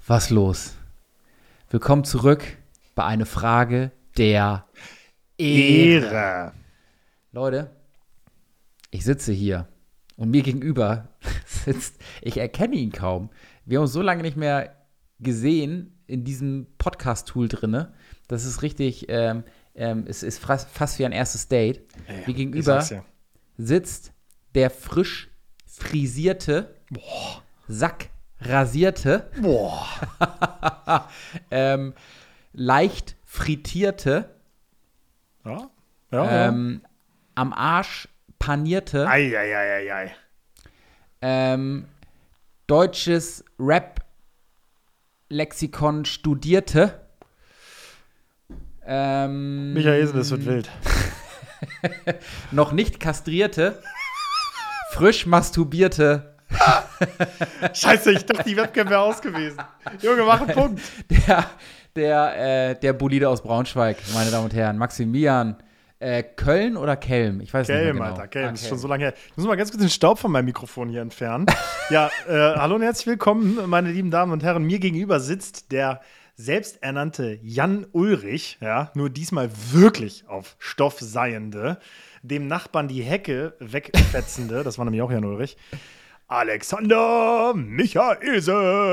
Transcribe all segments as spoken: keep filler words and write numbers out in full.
Was los? Willkommen zurück bei einer Frage der Ehre. Ehre. Leute, ich sitze hier und mir gegenüber sitzt, ich erkenne ihn kaum. Wir haben uns so lange nicht mehr gesehen in diesem Podcast-Tool drinne. Das ist richtig, ähm, ähm, es ist fast, fast wie ein erstes Date. Ey, mir gegenüber ja. sitzt der frisch frisierte, Boah. sackrasierte, Boah. ähm, leicht frittierte, Ja, ja, ähm, am Arsch panierte, ja. Ei, ei, ei, ei, ei. ähm, deutsches Rap-Lexikon studierte, ähm, Michael, das wird wild. noch nicht kastrierte, frisch masturbierte, Scheiße, ich dachte, die Webcam wäre aus gewesen. Junge, mach einen Punkt. der, der, äh, der Bolide aus Braunschweig, meine Damen und Herren, Maximilian, äh, Köln oder Kelm? Ich weiß Kelm, nicht mehr genau. Alter, Kelm, Ah, ist schon so lange her. Ich muss mal ganz kurz den Staub von meinem Mikrofon hier entfernen. Ja, äh, hallo und herzlich willkommen, meine lieben Damen und Herren. Mir gegenüber sitzt der selbsternannte Jan Ulrich, ja, nur diesmal wirklich auf Stoff seiende, dem Nachbarn die Hecke wegfetzende, das war nämlich auch Jan Ulrich, Alexander Michaelsen.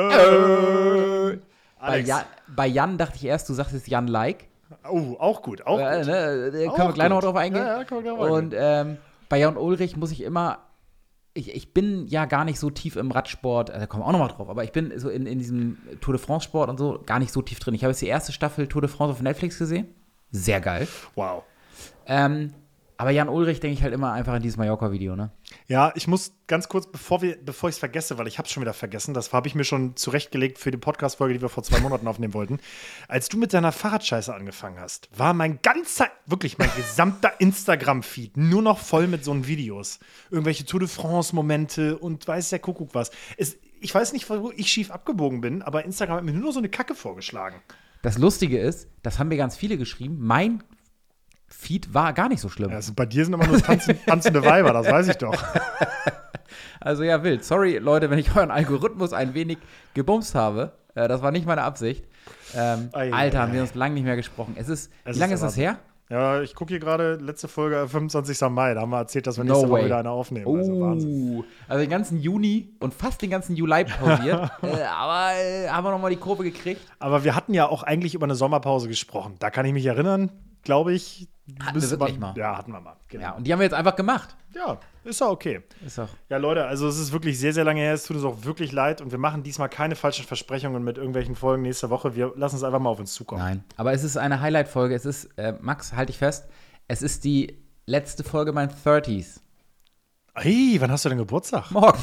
Bei, Alex. Jan, bei Jan dachte ich erst, du sagst jetzt Jan Like. Oh, auch gut, auch Äh, gut. ne, da Auch können wir gleich noch gut. drauf eingehen. Ja, ja, können wir gleich mal Und ähm, bei Jan Ulrich muss ich immer, ich, ich bin ja gar nicht so tief im Radsport, also da kommen wir auch noch mal drauf, aber ich bin so in, in diesem Tour de France Sport und so gar nicht so tief drin. Ich habe jetzt die erste Staffel Tour de France auf Netflix gesehen. Sehr geil. Wow. Ähm, aber Jan Ulrich denke ich halt immer einfach an dieses Mallorca-Video, ne? Ja, ich muss ganz kurz, bevor wir, bevor ich es vergesse, weil ich habe es schon wieder vergessen, das habe ich mir schon zurechtgelegt für die Podcast-Folge, die wir vor zwei Monaten aufnehmen wollten. Als du mit deiner Fahrradscheiße angefangen hast, war mein ganzer, wirklich mein gesamter Instagram-Feed nur noch voll mit so einen Videos. Irgendwelche Tour de France-Momente und weiß der Kuckuck was. Es, ich weiß nicht, wo ich schief abgebogen bin, aber Instagram hat mir nur so eine Kacke vorgeschlagen. Das Lustige ist, das haben mir ganz viele geschrieben, mein Feed war gar nicht so schlimm. Ja, also bei dir sind immer nur tanzen, tanzende Weiber, das weiß ich doch. Also ja, wild. Sorry, Leute, wenn ich euren Algorithmus ein wenig gebumst habe. Äh, das war nicht meine Absicht. Ähm, Ei, Alter, ei, haben wir ei. uns lange nicht mehr gesprochen. Es ist, Es wie lange ist ist das her? Ja, ich gucke hier gerade, letzte Folge, fünfundzwanzigsten Mai. Da haben wir erzählt, dass wir No nächste Woche way. wieder eine aufnehmen. Oh, Also Wahnsinn. also den ganzen Juni und fast den ganzen Juli pausiert. äh, aber äh, haben wir nochmal die Kurve gekriegt. Aber wir hatten ja auch eigentlich über eine Sommerpause gesprochen. Da kann ich mich erinnern, glaube ich. Hatten wir wirklich mal. Ja, hatten wir mal. Genau. Ja, und die haben wir jetzt einfach gemacht. Ja, ist ja okay. Ist doch. Ja, Leute, also es ist wirklich sehr, sehr lange her. Es tut uns auch wirklich leid. Und wir machen diesmal keine falschen Versprechungen mit irgendwelchen Folgen nächste Woche. Wir lassen es einfach mal auf uns zukommen. Nein, aber es ist eine Highlight-Folge. Es ist, äh, Max, halte ich fest, es ist die letzte Folge meiner dreißiger. Hey, wann hast du denn Geburtstag? Morgen.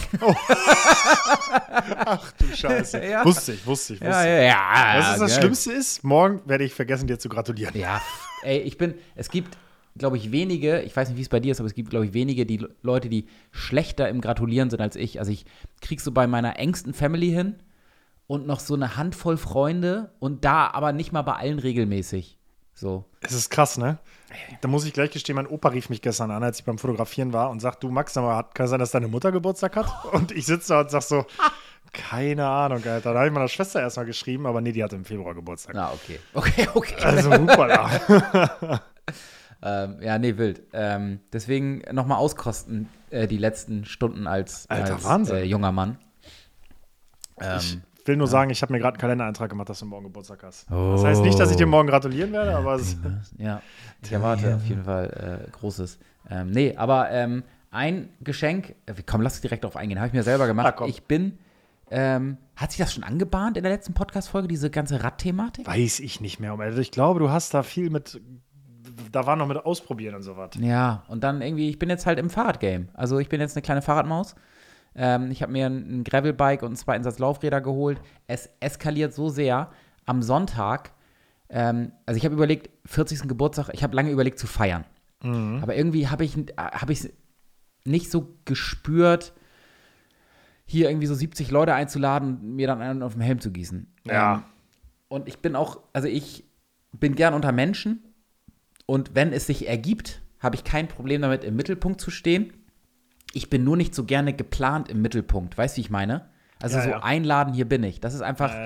Ach du Scheiße. Ja. Wusste ich, wusste ich, wusste Ja, ich. ja, ja. Was ist das geil. Schlimmste ist? Morgen werde ich vergessen, dir zu gratulieren. Ja, ey, ich bin, es gibt, glaube ich, wenige, ich weiß nicht, wie es bei dir ist, aber es gibt, glaube ich, wenige die Leute, die schlechter im Gratulieren sind als ich. Also ich krieg so bei meiner engsten Family hin und noch so eine Handvoll Freunde und da aber nicht mal bei allen regelmäßig. So. Es ist krass, ne? Da muss ich gleich gestehen, mein Opa rief mich gestern an, als ich beim Fotografieren war und sagt, du Max, sag mal, hat- kann es sein, dass deine Mutter Geburtstag hat? Und ich sitze da und sag so, keine Ahnung, Alter. Da habe ich meiner Schwester erstmal geschrieben, aber nee, die hatte im Februar Geburtstag. Na, okay. Okay, okay. Also, hupala. ähm, ja, nee, wild. Ähm, deswegen nochmal auskosten äh, die letzten Stunden als, Alter, als Wahnsinn. äh, junger Mann. Ähm, Ich will nur sagen, ich habe mir gerade einen Kalendereintrag gemacht, dass du morgen Geburtstag hast. Oh. Das heißt nicht, dass ich dir morgen gratulieren werde, aber es Ja, ich erwarte auf jeden Fall äh, Großes. Ähm, nee, aber ähm, ein Geschenk, äh, komm, lass uns direkt darauf eingehen, habe ich mir selber gemacht. Ah, komm. Ich bin, ähm, hat sich das schon angebahnt in der letzten Podcast-Folge, diese ganze Rad-Thematik? weiß ich nicht mehr. Also ich glaube, du hast da viel mit, da war noch mit Ausprobieren und so was. Ja, und dann irgendwie, ich bin jetzt halt im Fahrradgame. Also ich bin jetzt eine kleine Fahrradmaus. Ähm, ich habe mir ein, ein Gravelbike und einen zweiten Satz Laufräder geholt. Es eskaliert so sehr. Am Sonntag, ähm, also ich habe überlegt, vierzigsten Geburtstag, ich habe lange überlegt zu feiern. Mhm. Aber irgendwie habe ich hab ich nicht so gespürt, hier irgendwie so siebzig Leute einzuladen und mir dann einen auf den Helm zu gießen. Ja. Ähm, und ich bin auch, also ich bin gern unter Menschen und wenn es sich ergibt, habe ich kein Problem damit, im Mittelpunkt zu stehen. Ich bin nur nicht so gerne geplant im Mittelpunkt. Weißt du, wie ich meine? Also Ja, so ja. einladen, hier bin ich. Das ist einfach, Ja, ja.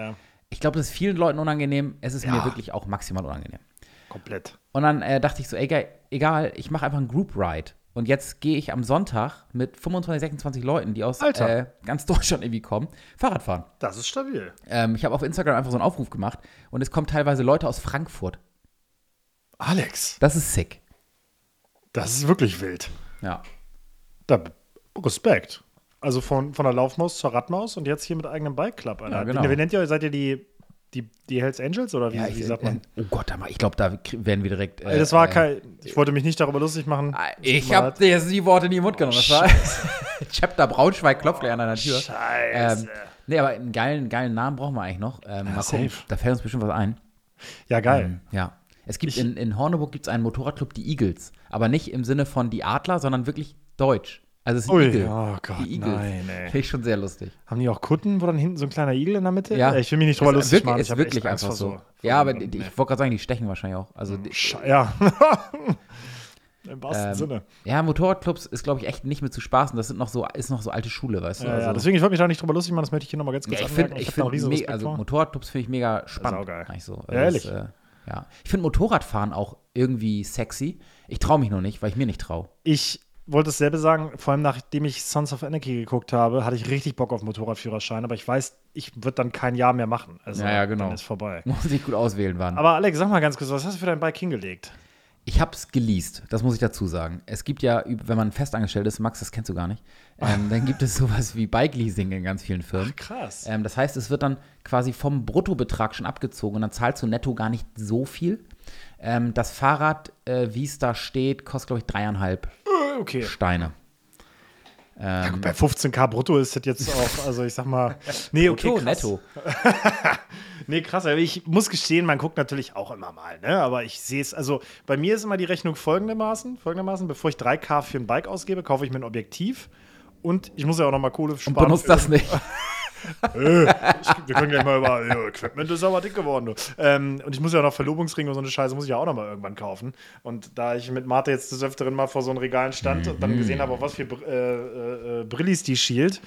ich glaube, das ist vielen Leuten unangenehm. Es ist Ja. mir wirklich auch maximal unangenehm. Komplett. Und dann äh, dachte ich so, ey, geil, egal, ich mache einfach einen Group Ride. Und jetzt gehe ich am Sonntag mit fünfundzwanzig, sechsundzwanzig Leuten, die aus Alter. äh, ganz Deutschland irgendwie kommen, Fahrrad fahren. Das ist stabil. Ähm, ich habe auf Instagram einfach so einen Aufruf gemacht und es kommen teilweise Leute aus Frankfurt. Alex, Das ist sick. das ist wirklich wild. Ja. Da, Respekt. Also von, von der Laufmaus zur Radmaus und jetzt hier mit eigenem Bike Club. Alter. Ja, genau. Wie, wie nennt ihr euch? Seid ihr die, die, die Hells Angels oder wie, ja wie ich, sagt man? Äh, oh Gott, ich glaube, da krie- werden wir direkt. Äh, das war äh, kein. Ich wollte mich nicht darüber lustig machen. Ich Tut mir habe leid. dir jetzt die Worte in den Mund genommen. Das war Chapter Braunschweig klopft gleich an deiner Tür. Scheiße. Ähm, nee, aber einen geilen, geilen Namen brauchen wir eigentlich noch. Ähm, mal gucken, safe. da fällt uns bestimmt was ein. Ja, geil. Ähm, ja. Es gibt Ich- in, in Horneburg gibt's einen Motorradclub, die Eagles. Aber nicht im Sinne von die Adler, sondern wirklich deutsch. Also es ist ein Ui, Igel. oh Gott, die Eagles. nein, ey. Finde ich schon sehr lustig. Haben die auch Kutten, wo dann hinten so ein kleiner Igel in der Mitte? Ja. Äh, Ich will mich nicht drüber Ist lustig wirklich, machen. ist Ich hab wirklich echt Angst einfach vor so. vor Ja, aber so- die, die, nee. ich wollte gerade sagen, die stechen wahrscheinlich auch. Also die, Sch- Ja. Im wahrsten ähm, Sinne. ja, Motorradclubs ist, glaube ich, echt nicht mit zu spaßen. Das sind noch so, ist noch so alte Schule, weißt du? Ja, also, ja, deswegen, ich wollte mich da nicht drüber lustig machen, das möchte ich hier nochmal ganz kurz ja, ich finde, anmerken. ich hab da einen find, riesen me- Respekt also vor. Motorradclubs finde ich mega spannend. saugeil. Eigentlich so. Ja, Also ehrlich? Das, äh, ja. Ich finde Motorradfahren auch irgendwie sexy. Ich traue mich nur nicht, weil ich mir nicht traue. Ich wollte dasselbe sagen, vor allem nachdem ich Sons of Anarchy geguckt habe, hatte ich richtig Bock auf Motorradführerschein, aber ich weiß, ich würde dann kein Jahr mehr machen. Also Ja, ja, genau. dann ist vorbei. Muss ich gut auswählen, wann. Aber Alex, sag mal ganz kurz, was hast du für dein Bike hingelegt? Ich habe es geleast, das muss ich dazu sagen. Es gibt ja, wenn man festangestellt ist, Max, das kennst du gar nicht, ähm, dann gibt es sowas wie Bike-Leasing in ganz vielen Firmen. Krass. Ähm, das heißt, es wird dann quasi vom Bruttobetrag schon abgezogen und dann zahlst du netto gar nicht so viel. Ähm, das Fahrrad, äh, wie es da steht, kostet, glaube ich, dreieinhalb Okay. Steine. Ja, Ähm, gut, bei fünfzehn K brutto ist das jetzt auch, also ich sag mal, nee, okay, Brutto, krass. netto. Nee, krass, aber ich muss gestehen, man guckt natürlich auch immer mal, ne? Aber ich sehe es, also bei mir ist immer die Rechnung folgendermaßen, folgendermaßen, bevor ich drei K für ein Bike ausgebe, kaufe ich mir ein Objektiv und ich muss ja auch noch mal Kohle Und sparen. benutzt für- das nicht. Äh, ich, wir können gleich mal über, ja, Equipment ist aber dick geworden. Du. Ähm, und ich muss ja auch noch Verlobungsringe und so eine Scheiße muss ich ja auch noch mal irgendwann kaufen. Und da ich mit Martha jetzt des Öfteren mal vor so einem Regalen stand und dann gesehen habe, auf was für Br- äh, äh, Brillis die schielt,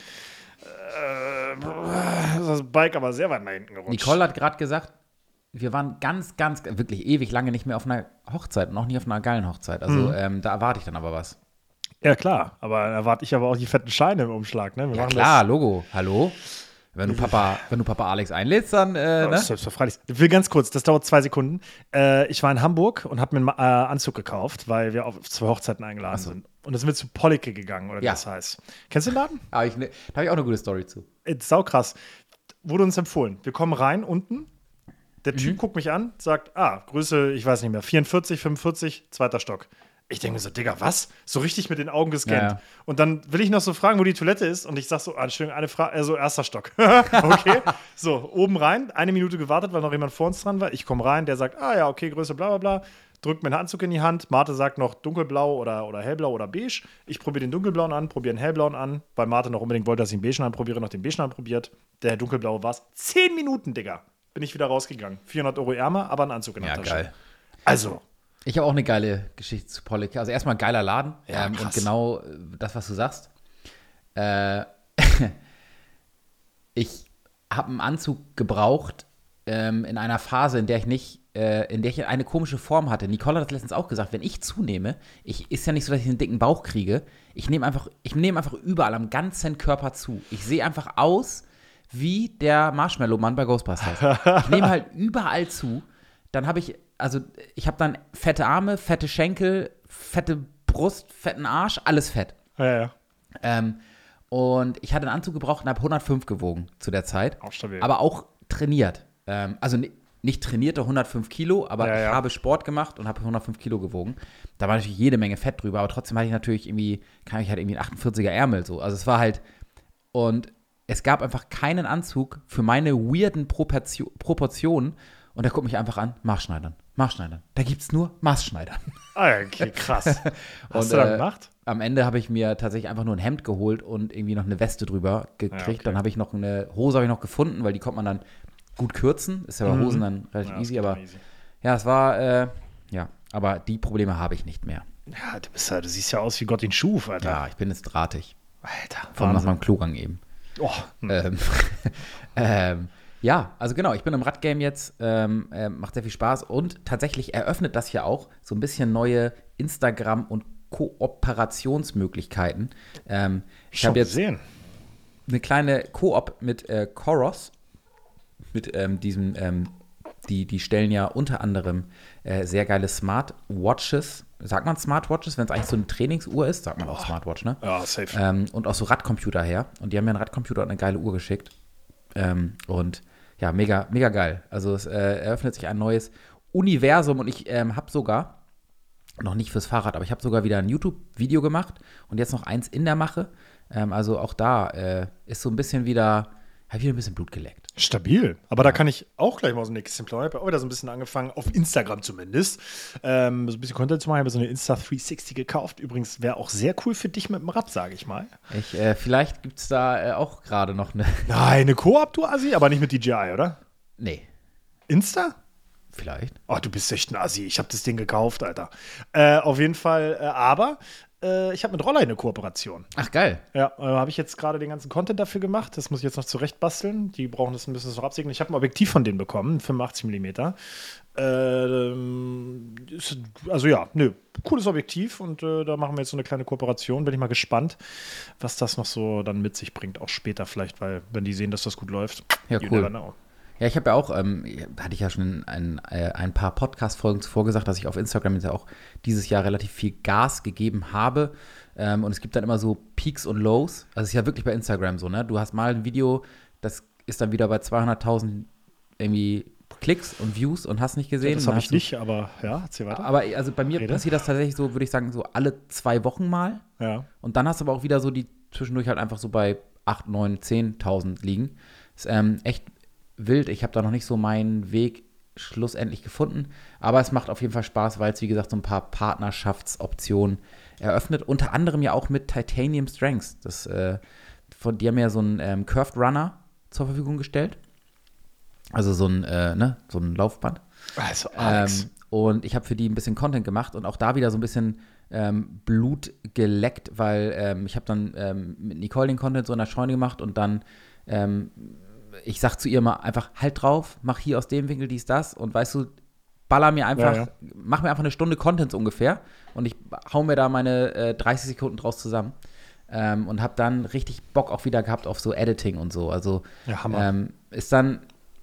äh, ist das Bike aber sehr weit nach hinten gerutscht. Nicole hat gerade gesagt, wir waren ganz, ganz, wirklich ewig lange nicht mehr auf einer Hochzeit und auch nie auf einer geilen Hochzeit. Also Mhm. ähm, da erwarte ich dann aber was. Ja, klar, aber da erwarte ich aber auch die fetten Scheine im Umschlag. Ne? Wir Ja machen klar, Logo. Hallo? Wenn du Papa, wenn du Papa Alex einlädst, dann, äh, Das, ne? selbstverständlich. Ich will ganz kurz, das dauert zwei Sekunden. Äh, ich war in Hamburg und habe mir einen äh, Anzug gekauft, weil wir auf zwei Hochzeiten eingeladen so. sind. Und dann sind wir zu Pollicke gegangen, oder wie Ja. das heißt. Kennst du den Laden? Aber ich, ne, da habe ich auch eine gute Story zu. Ist saukrass. Wurde uns empfohlen. Wir kommen rein unten. Der Typ guckt mich an, sagt, ah, Größe, ich weiß nicht mehr, vierundvierzig, fünfundvierzig, zweiter Stock. Ich denke mir so, Digga, was? So richtig mit den Augen gescannt. Ja, ja. Und dann will ich noch so fragen, wo die Toilette ist. Und ich sag so, ah, Entschuldigung, eine Frage, also erster Stock. Okay. So, oben rein, eine Minute gewartet, weil noch jemand vor uns dran war. Ich komme rein, der sagt, ah ja, okay, Größe, bla bla bla. Drückt mir einen Anzug in die Hand. Marte sagt noch dunkelblau oder, oder hellblau oder beige. Ich probiere den dunkelblauen an, probiere den hellblauen an, weil Marte noch unbedingt wollte, dass ich den beige anprobiere, noch den beige anprobiert. Der dunkelblaue war es. Zehn Minuten, Digga. Bin ich wieder rausgegangen. vierhundert Euro ärmer, aber ein Anzug in der Ja, Tasche. geil. Also, Ich habe auch eine geile Geschichte zu Pollock. Also erstmal geiler Laden Ja, ähm, und krass. genau äh, das, was du sagst. Äh, ich habe einen Anzug gebraucht ähm, in einer Phase, in der ich nicht, äh, in der ich eine komische Form hatte. Nicole hat das letztens auch gesagt, wenn ich zunehme, ich, ist ja nicht so, dass ich einen dicken Bauch kriege. Ich nehme einfach, ich nehme einfach überall am ganzen Körper zu. Ich sehe einfach aus wie der Marshmallow-Mann bei Ghostbusters. Ich nehme halt überall zu. Dann habe ich, also ich habe dann fette Arme, fette Schenkel, fette Brust, fetten Arsch, alles fett. ja, ja. Ähm, und ich hatte einen Anzug gebraucht und habe hundertfünf gewogen zu der Zeit. Auch stabil. Aber auch trainiert. Ähm, also ni- nicht trainierte hundertfünf Kilo, aber Ja, ich ja. habe Sport gemacht und habe hundertfünf Kilo gewogen. Da war natürlich jede Menge Fett drüber, aber trotzdem hatte ich natürlich irgendwie, kann ich halt irgendwie einen achtundvierziger Ärmel so. Also es war halt, und es gab einfach keinen Anzug für meine weirden Proportio- Proportionen. Und er guckt mich einfach an, Maßschneidern, Maßschneidern. Da gibt's nur Maßschneidern. Ah, ja, okay, krass. Hast Und, du dann äh, gemacht? Am Ende habe ich mir tatsächlich einfach nur ein Hemd geholt und irgendwie noch eine Weste drüber gekriegt. Ja, okay. Dann habe ich noch eine Hose habe ich noch gefunden, weil die konnte man dann gut kürzen. Ist ja bei Mhm. Hosen dann relativ Ja, das easy, geht aber dann easy. ja, es war, äh, ja, aber die Probleme habe ich nicht mehr. Ja, du, bist ja, du siehst ja aus wie Gott ihn schuf, Alter. Ja, ich bin jetzt drahtig. Alter, Vor allem nach Wahnsinn. meinem Klogang eben. Oh, hm. Ähm, ähm, Ja, also genau, ich bin im Radgame jetzt, ähm, äh, macht sehr viel Spaß und tatsächlich eröffnet das ja auch so ein bisschen neue Instagram- und Kooperationsmöglichkeiten. Ähm, ich Schon habe jetzt gesehen. eine kleine Koop mit äh, Coros, mit ähm, diesem, ähm, die, die stellen ja unter anderem äh, sehr geile Smartwatches. Sagt man Smartwatches, wenn es eigentlich so eine Trainingsuhr ist? Sagt man auch Smartwatch, ne? Ja, safe. Ähm, und auch so Radcomputer her. Und die haben mir einen Radcomputer und eine geile Uhr geschickt. Ähm, und ja, mega, mega geil. Also es äh, eröffnet sich ein neues Universum und ich ähm, habe sogar, noch nicht fürs Fahrrad, aber ich habe sogar wieder ein YouTube-Video gemacht und jetzt noch eins in der Mache. Ähm, also auch da äh, ist so ein bisschen wieder, habe wieder ein bisschen Blut geleckt. Stabil. Aber da kann ich auch gleich mal so ein nächstes plaudern. Ich habe auch wieder so ein bisschen angefangen, auf Instagram zumindest, ähm, so ein bisschen Content zu machen. Ich habe so eine Insta dreihundertsechzig gekauft. Übrigens wäre auch sehr cool für dich mit dem Rad, sage ich mal. Ich, äh, vielleicht gibt es da äh, auch gerade noch eine. Nein, eine Koop, du Assi, aber nicht mit D J I, oder? Nee, Insta? vielleicht. Ach, du bist echt ein Assi. Ich habe das Ding gekauft, Alter. Äh, auf jeden Fall, äh, aber äh, ich habe mit Roller eine Kooperation. Ach, geil. Ja, äh, habe ich jetzt gerade den ganzen Content dafür gemacht. Das muss ich jetzt noch zurechtbasteln. Die brauchen das ein bisschen noch absegnen. Ich habe ein Objektiv von denen bekommen, fünfundachtzig Millimeter. Ähm, ist, also ja, nö, cooles Objektiv und äh, da machen wir jetzt so eine kleine Kooperation. Bin ich mal gespannt, was das noch so dann mit sich bringt, auch später vielleicht, weil wenn die sehen, dass das gut läuft, Ja, you cool. never know. Ja, ich habe ja auch, ähm, hatte ich ja schon ein, ein, ein paar Podcast-Folgen zuvor gesagt, dass ich auf Instagram jetzt ja auch dieses Jahr relativ viel Gas gegeben habe. Ähm, und es gibt dann immer so Peaks und Lows. Also es ist ja wirklich bei Instagram so, ne? Du hast mal ein Video, das ist dann wieder bei zweihunderttausend irgendwie Klicks und Views und hast nicht gesehen. Ja, das Dann habe ich hast du- nicht, aber ja, erzähl weiter. Aber also bei mir Rede. passiert das tatsächlich so, würde ich sagen, so alle zwei Wochen mal. Ja. Und dann hast du aber auch wieder so die zwischendurch halt einfach so bei acht, neun, zehntausend liegen. Ist ähm, echt wild. Ich habe da noch nicht so meinen Weg schlussendlich gefunden. Aber es macht auf jeden Fall Spaß, weil es, wie gesagt, so ein paar Partnerschaftsoptionen eröffnet. Unter anderem ja auch mit Titanium Strengths. Das, äh, von, die haben ja so einen ähm, Curved Runner zur Verfügung gestellt. Also so ein, äh, ne, so ein Laufband. Also, Alex. Ähm, und ich habe für die ein bisschen Content gemacht und auch da wieder so ein bisschen ähm, Blut geleckt, weil ähm, ich habe dann ähm, mit Nicole den Content so in der Scheune gemacht und dann ähm, ich sag zu ihr mal einfach, halt drauf, mach hier aus dem Winkel dies, das und weißt du, baller mir einfach, Ja, ja. mach mir einfach eine Stunde Content ungefähr und ich hau mir da meine äh, dreißig Sekunden draus zusammen ähm, und hab dann richtig Bock auch wieder gehabt auf so Editing und so, also Ja, Hammer. ähm, ist dann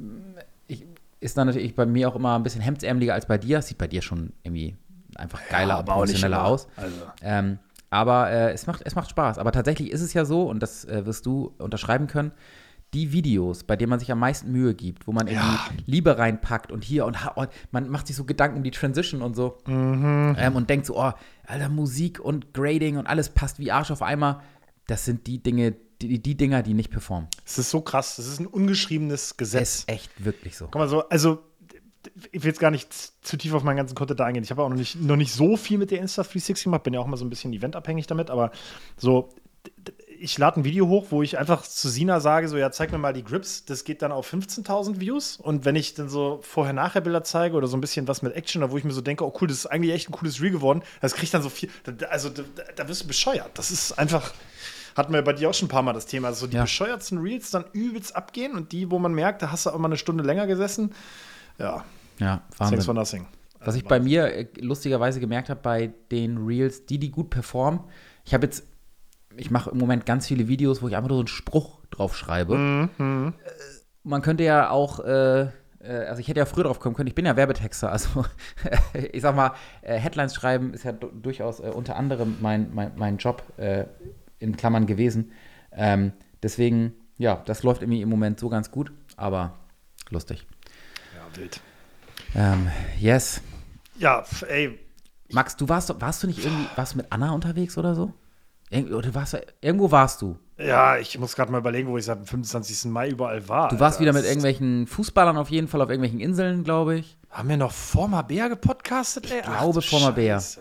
ich, ist dann natürlich bei mir auch immer ein bisschen hemdsärmeliger als bei dir, sieht bei dir schon irgendwie einfach geiler Ja, und aber auch nicht professioneller immer. aus. Also. Ähm, aber äh, es, macht, es macht Spaß. Aber tatsächlich ist es ja so, und das äh, wirst du unterschreiben können, die Videos, bei denen man sich am meisten Mühe gibt, wo man irgendwie Ja. Liebe reinpackt und hier und, ha- und man macht sich so Gedanken um die Transition und so Mhm. ähm, und denkt so, oh, Alter, Musik und Grading und alles passt wie Arsch auf Eimer. Das sind die Dinge, die, die Dinger, die nicht performen. Es ist so krass. Das ist ein ungeschriebenes Gesetz. Ist echt wirklich so. Guck mal so, also ich will jetzt gar nicht zu tief auf meinen ganzen Content da eingehen. Ich habe auch noch nicht, noch nicht so viel mit der Insta dreihundertsechzig gemacht, bin ja auch immer so ein bisschen eventabhängig damit, aber so, d- d- ich lade ein Video hoch, wo ich einfach zu Sina sage, so, ja, zeig mir mal die Grips, das geht dann auf fünfzehntausend Views und wenn ich dann so Vorher-Nachher-Bilder zeige oder so ein bisschen was mit Action, da wo ich mir so denke, oh cool, das ist eigentlich echt ein cooles Reel geworden, das kriegt dann so viel, da- also da, da wirst du bescheuert. Das ist einfach, hatten wir bei dir auch schon ein paar Mal das Thema, also so die Ja. bescheuertsten Reels dann übelst abgehen und die, wo man merkt, da hast du auch mal eine Stunde länger gesessen, ja, Ja, thanks for Wahnsinn. nothing. Was ich bei mir äh, lustigerweise gemerkt habe bei den Reels, die, die gut performen, ich habe jetzt, ich mache im Moment ganz viele Videos, wo ich einfach nur so einen Spruch drauf schreibe. Mhm. Äh, Man könnte ja auch, äh, äh, also ich hätte ja früher drauf kommen können, ich bin ja Werbetexter, also ich sag mal, äh, Headlines schreiben ist ja du- durchaus äh, unter anderem mein, mein, mein Job äh, in Klammern gewesen. Ähm, deswegen, ja, das läuft irgendwie im Moment so ganz gut, aber lustig. Ja, wild. Ähm, yes. Ja, f- ey, Max, du warst, warst du nicht irgendwie, warst du mit Anna unterwegs oder so? Irgend, oder warst du, irgendwo warst du. ja, ich muss gerade mal überlegen, wo ich seit dem fünfundzwanzigsten Mai überall war. Du warst Alter. wieder mit Das- irgendwelchen Fußballern auf jeden Fall auf irgendwelchen Inseln, glaube ich. Haben wir noch Former Bär gepodcastet, ey? Ich glaube, du Former Bär. Scheiße.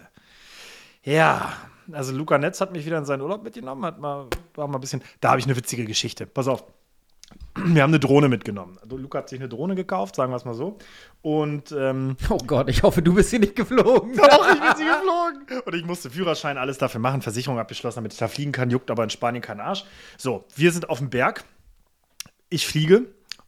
Ja, also Luca Netz hat mich wieder in seinen Urlaub mitgenommen, hat mal, war mal ein bisschen, da habe ich eine witzige Geschichte. Pass auf. Wir haben eine Drohne mitgenommen. Also Luca hat sich eine Drohne gekauft, sagen wir es mal so. Und ähm, Oh Gott, ich hoffe, du bist hier nicht geflogen. Doch, ich bin sie geflogen. Und ich musste Führerschein, alles dafür machen, Versicherung abgeschlossen, damit ich da fliegen kann, juckt aber in Spanien keinen Arsch. So, wir sind auf dem Berg. Ich fliege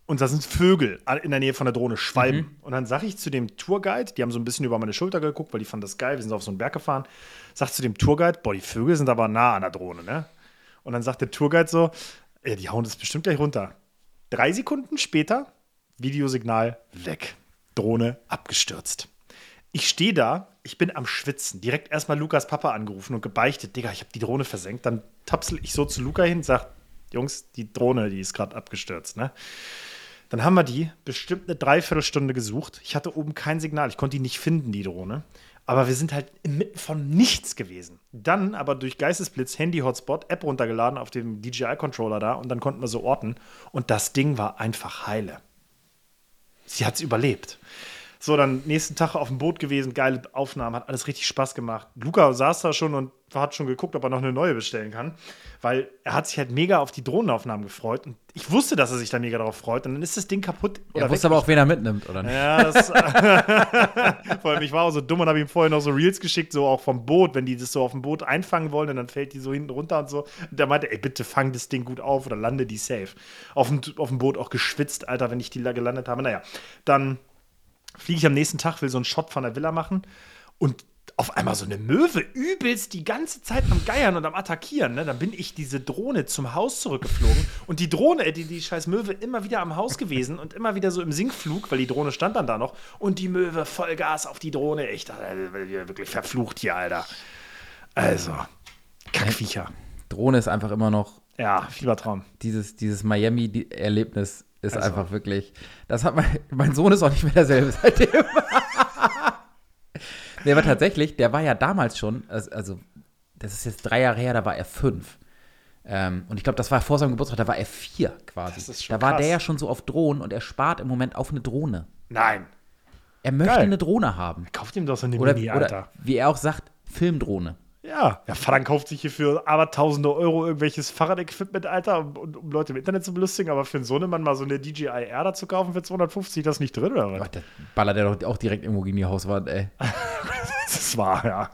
Und da sind Vögel in der Nähe von der Drohne, Schwalben. Mhm. Und dann sage ich zu dem Tourguide, die haben so ein bisschen über meine Schulter geguckt, weil die fanden das geil, wir sind auf so einen Berg gefahren. Sag zu dem Tourguide, boah, die Vögel sind aber nah an der Drohne, ne? Und dann sagt der Tourguide so, ja, die hauen das bestimmt gleich runter. Drei Sekunden später, Videosignal weg. Drohne abgestürzt. Ich stehe da, ich bin am Schwitzen. Direkt erstmal Lukas Papa angerufen und gebeichtet, Digga, ich habe die Drohne versenkt. Dann tapsel ich so zu Luca hin und sag, Jungs, die Drohne, die ist gerade abgestürzt, ne? Dann haben wir die bestimmt eine Dreiviertelstunde gesucht. Ich hatte oben kein Signal. Ich konnte die nicht finden, die Drohne. Aber wir sind halt inmitten von nichts gewesen. Dann aber durch Geistesblitz, Handy-Hotspot, App runtergeladen auf dem D J I-Controller da und dann konnten wir so orten. Und das Ding war einfach heile. Sie hat es überlebt. So, dann nächsten Tag auf dem Boot gewesen, geile Aufnahmen, hat alles richtig Spaß gemacht. Luca saß da schon und hat schon geguckt, ob er noch eine neue bestellen kann, weil er hat sich halt mega auf die Drohnenaufnahmen gefreut und ich wusste, dass er sich da mega darauf freut und dann ist das Ding kaputt. Oder er wusste aber auch, wen er mitnimmt, oder nicht? Ja, das vor allem, ich war auch so dumm und habe ihm vorher noch so Reels geschickt, so auch vom Boot, wenn die das so auf dem Boot einfangen wollen und dann fällt die so hinten runter und so. Und der meinte, ey, bitte fang das Ding gut auf oder lande die safe. Auf dem, auf dem Boot auch geschwitzt, Alter, wenn ich die da gelandet habe. Naja, dann fliege ich am nächsten Tag, will so einen Shot von der Villa machen und auf einmal so eine Möwe übelst die ganze Zeit am Geiern und am Attackieren. Ne? Dann bin ich diese Drohne zum Haus zurückgeflogen und die Drohne, die, die scheiß Möwe, immer wieder am Haus gewesen und immer wieder so im Sinkflug, weil die Drohne stand dann da noch und die Möwe Vollgas auf die Drohne. Ich dachte, wirklich verflucht hier, Alter. Also, Kackviecher. Drohne ist einfach immer noch ja, Fiebertraum. Dieses, dieses Miami-Erlebnis ist also einfach wirklich, das hat mein, mein Sohn ist auch nicht mehr derselbe seitdem. Nee, aber tatsächlich, der war ja damals schon, also das ist jetzt drei Jahre her, da war er fünf. Ähm, und ich glaube, das war vor seinem Geburtstag, da war er vier quasi. Das ist schon da war krass. Der ja schon so auf Drohnen und er spart im Moment auf eine Drohne. Nein. Er möchte Geil. eine Drohne haben. Kauft ihm doch so eine Oder, Mini, Alter. oder wie er auch sagt, Filmdrohne. Ja, ja, Vater kauft sich hier für aber tausende Euro irgendwelches Fahrradequipment, Alter, um, um, um Leute im Internet zu belustigen, aber für einen Sohnemann mal so eine D J I R da zu kaufen für zweihundertfünfzig, das ist nicht drin, oder was? Ach, der ballert er doch auch direkt irgendwo gegen die Hauswand, ey. Das ist wahr, ja.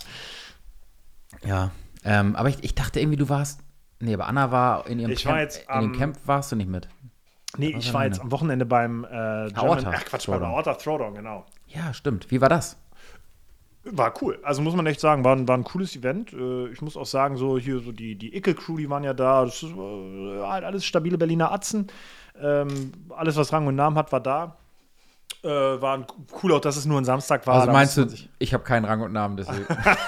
Ja, ähm, aber ich, ich dachte irgendwie, du warst, nee, aber Anna war in ihrem Ich Camp, war jetzt in am- dem Camp warst du nicht mit. Nee, Was ich war war deine? jetzt am Wochenende beim äh, German, Aorta ach Quatsch, beim Throwdown. Aorta Throwdown, genau. Ja, stimmt. Wie war das? War cool. Also muss man echt sagen, war ein, war ein cooles Event. Äh, Ich muss auch sagen, so hier so die, die Icke-Crew, die waren ja da. Das ist äh, halt alles stabile Berliner Atzen. Ähm, alles, was Rang und Namen hat, war da. Äh, war ein, cool auch, dass es nur ein Samstag war. Also Da meinst musste du, man sich- ich habe keinen Rang und Namen, deswegen.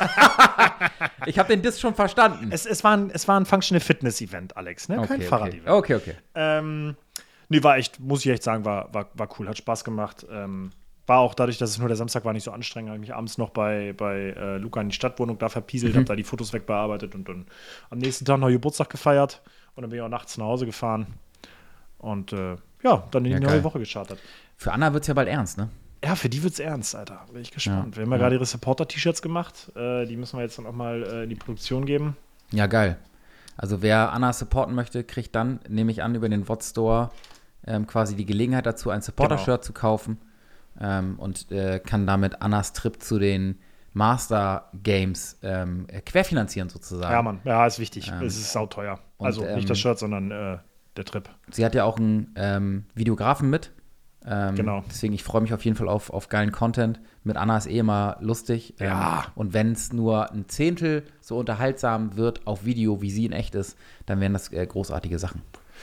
Ich habe den Diss schon verstanden. Es, es, war ein, es war ein Functional Fitness-Event, Alex, ne? Kein okay, Fahrrad-Event. okay, okay. Ähm, nee, war echt, muss ich echt sagen, war, war, war cool, hat Spaß gemacht. Ähm, war auch dadurch, dass es nur der Samstag war, nicht so anstrengend. Habe ich mich abends noch bei, bei äh, Luca in die Stadtwohnung da verpieselt, Mhm. habe da die Fotos wegbearbeitet und dann am nächsten Tag noch Geburtstag gefeiert und dann bin ich auch nachts nach Hause gefahren und äh, ja, dann in die Ja, neue geil. Woche gestartet. Für Anna wird es ja bald ernst, ne? Ja, für die wird's ernst, Alter. Bin ich gespannt. Ja, Wir haben ja, ja. gerade ihre Supporter-T-Shirts gemacht. Äh, die müssen wir jetzt dann auch mal äh, in die Produktion geben. Ja, geil. Also wer Anna supporten möchte, kriegt dann, nehme ich an, über den V O D Store ähm, quasi die Gelegenheit dazu, ein Supporter-Shirt zu kaufen ähm, und äh, kann damit Annas Trip zu den Master Games ähm, äh, querfinanzieren sozusagen. Ja, Mann. Ja, ist wichtig. Ähm, es ist sauteuer. und, Also ähm, nicht das Shirt, sondern äh, der Trip. Sie hat ja auch einen ähm, Videografen mit. Ähm, Genau. Deswegen, ich freue mich auf jeden Fall auf, auf geilen Content. Mit Anna ist eh immer lustig. Ja. Ähm, und wenn es nur ein Zehntel so unterhaltsam wird auf Video, wie sie in echt ist, dann wären das äh, großartige Sachen.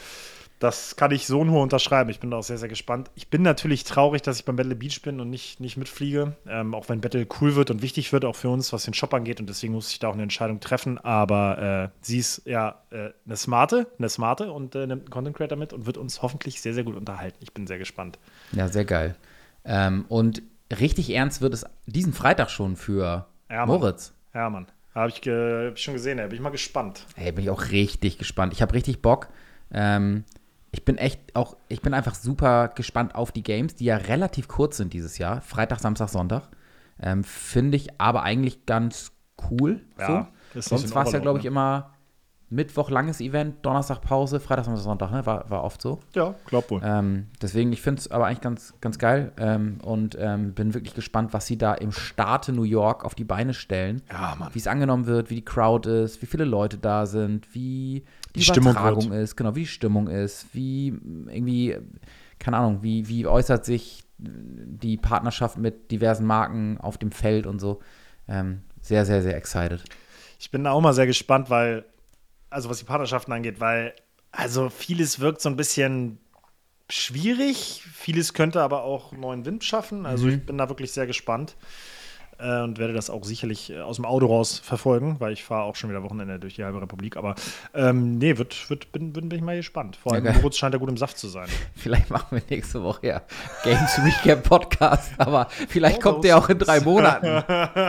Das kann ich so nur unterschreiben. Ich bin da auch sehr, sehr gespannt. Ich bin natürlich traurig, dass ich beim Battle Beach bin und nicht, nicht mitfliege. Ähm, auch wenn Battle cool wird und wichtig wird, auch für uns, was den Shop angeht. Und deswegen muss ich da auch eine Entscheidung treffen. Aber äh, sie ist ja äh, eine smarte, eine smarte und äh, nimmt einen Content Creator mit und wird uns hoffentlich sehr, sehr gut unterhalten. Ich bin sehr gespannt. Ja, sehr geil. Ähm, und richtig ernst wird es diesen Freitag schon für Ja, Mann. Moritz. Ja, Mann. Habe ich, ge hab ich schon gesehen. Da bin ich mal gespannt. Ey, bin ich auch richtig gespannt. Ich habe richtig Bock. Ähm, ich bin echt auch, ich bin einfach super gespannt auf die Games, die ja relativ kurz sind dieses Jahr. Freitag, Samstag, Sonntag. Ähm, Finde ich aber eigentlich ganz cool. Ja, so. das ist nicht Sonst so ein war es ja, Overload, glaube ich, ne? immer Mittwoch langes Event, Donnerstag Pause, Freitag, Samstag, Sonntag, ne? War, war oft so. Ja, glaub wohl. Ähm, deswegen, ich finde es aber eigentlich ganz, ganz geil ähm, und ähm, bin wirklich gespannt, was sie da im Staate New York auf die Beine stellen. Ja, Mann. Wie es angenommen wird, wie die Crowd ist, wie viele Leute da sind, wie die, Die Stimmung Übertragung wird. ist, genau, wie die Stimmung ist, wie mm, irgendwie, keine Ahnung, wie, wie äußert sich die Partnerschaft mit diversen Marken auf dem Feld und so. Ähm, sehr, sehr, sehr excited. Ich bin da auch mal sehr gespannt, weil, also was die Partnerschaften angeht, weil, also vieles wirkt so ein bisschen schwierig, vieles könnte aber auch neuen Wind schaffen. Also Mhm. ich bin da wirklich sehr gespannt äh, und werde das auch sicherlich äh, aus dem Auto raus verfolgen, weil ich fahre auch schon wieder Wochenende durch die halbe Republik. Aber ähm, nee, wird, wird, bin, bin, bin ich mal gespannt. Vor allem Ja, geil. Moritz scheint ja gut im Saft zu sein. Vielleicht machen wir nächste Woche ja Games Recap Podcast, aber vielleicht Oh, kommt der auch in drei Monaten.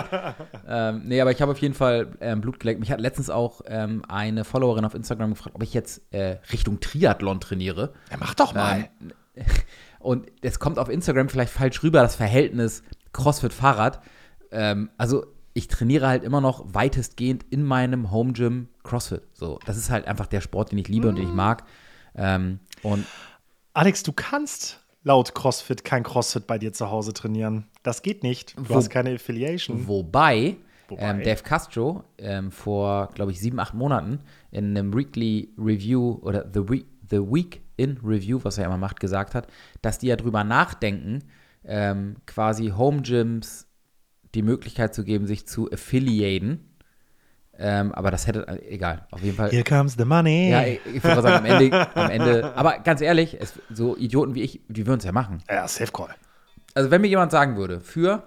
ähm, nee, aber ich habe auf jeden Fall ähm, Blut geleckt. Mich hat letztens auch ähm, eine Followerin auf Instagram gefragt, ob ich jetzt äh, Richtung Triathlon trainiere. Ja, mach doch mal. Ähm, und es kommt auf Instagram vielleicht falsch rüber, das Verhältnis CrossFit-Fahrrad. Ähm, also ich trainiere halt immer noch weitestgehend in meinem Home-Gym CrossFit. So, das ist halt einfach der Sport, den ich liebe und den ich mag. Ähm, und Alex, du kannst laut CrossFit kein CrossFit bei dir zu Hause trainieren. Das geht nicht. Du Wo- hast keine Affiliation. wobei, Wobei? Ähm, Dave Castro ähm, vor, glaube ich, sieben, acht Monaten in einem Weekly Review oder The Week, The Week in Review, was er immer macht, gesagt hat, dass die ja drüber nachdenken, ähm, quasi Home Gyms die Möglichkeit zu geben, sich zu affiliaten. Ähm, aber das hätte, äh, egal, auf jeden Fall. Here comes the money. Ja, ich, ich würde mal sagen, am Ende, am Ende, aber ganz ehrlich, es, so Idioten wie ich, die würden es ja machen. Ja, Safe Call. Also wenn mir jemand sagen würde, für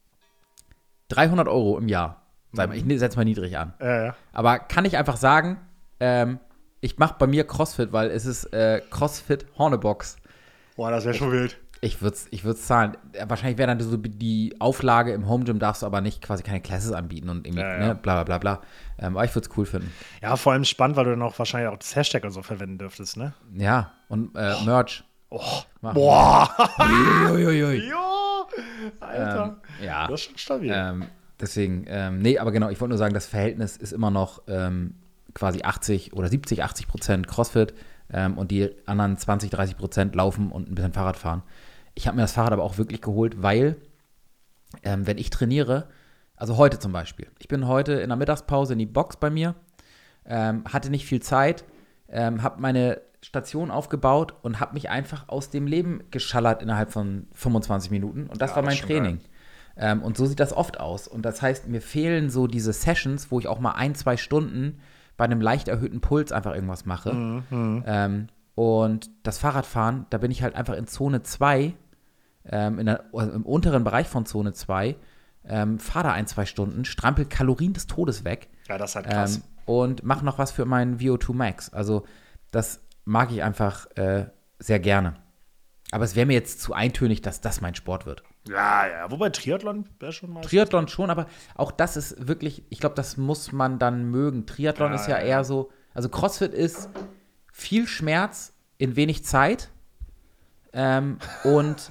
dreihundert Euro im Jahr, sag mal, ich setze mal niedrig an, Ja, ja. aber kann ich einfach sagen, ähm, ich mache bei mir CrossFit, weil es ist äh, CrossFit Hornebox. Boah, das wäre schon wild. Ich würde es ich würd's zahlen. Äh, Wahrscheinlich wäre dann so die Auflage, im Home Gym darfst du aber nicht quasi keine Classes anbieten und irgendwie, Ja, ja. ne, bla bla bla bla. Ähm, aber ich würde es cool finden. Ja, vor allem spannend, weil du dann auch wahrscheinlich auch das Hashtag und so verwenden dürftest, ne? Ja, und äh, Merch. Oh. Machen. Boah. Uiuiui. Ja, Alter. Ähm, ja. Das ist schon stabil. Ähm, deswegen, ähm, nee, aber genau, ich wollte nur sagen, das Verhältnis ist immer noch ähm, quasi achtzig oder siebzig, achtzig Prozent CrossFit ähm, und die anderen zwanzig, dreißig Prozent laufen und ein bisschen Fahrrad fahren. Ich habe mir das Fahrrad aber auch wirklich geholt, weil, ähm, wenn ich trainiere, also heute zum Beispiel, ich bin heute in der Mittagspause in die Box bei mir, ähm, hatte nicht viel Zeit, ähm, habe meine Station aufgebaut und habe mich einfach aus dem Leben geschallert innerhalb von fünfundzwanzig Minuten und das Ja, war das mein ist schon Training. Ähm, und so sieht das oft aus. Und das heißt, mir fehlen so diese Sessions, wo ich auch mal ein, zwei Stunden bei einem leicht erhöhten Puls einfach irgendwas mache. Mhm. Ähm, und das Fahrradfahren, da bin ich halt einfach in Zone zwei, ähm, in der, also im unteren Bereich von Zone zwei, ähm, fahre da ein, zwei Stunden, strampel Kalorien des Todes weg Ja, das ist halt krass. ähm, und mache noch was für meinen V O zwei Max. Also das mag ich einfach äh, sehr gerne. Aber es wäre mir jetzt zu eintönig, dass das mein Sport wird. Ja, ja. Wobei Triathlon wäre schon mal. Triathlon schon, aber auch das ist wirklich, ich glaube, das muss man dann mögen. Triathlon Ja, ist ja, ja, eher ja. so, also CrossFit ist viel Schmerz in wenig Zeit ähm, und,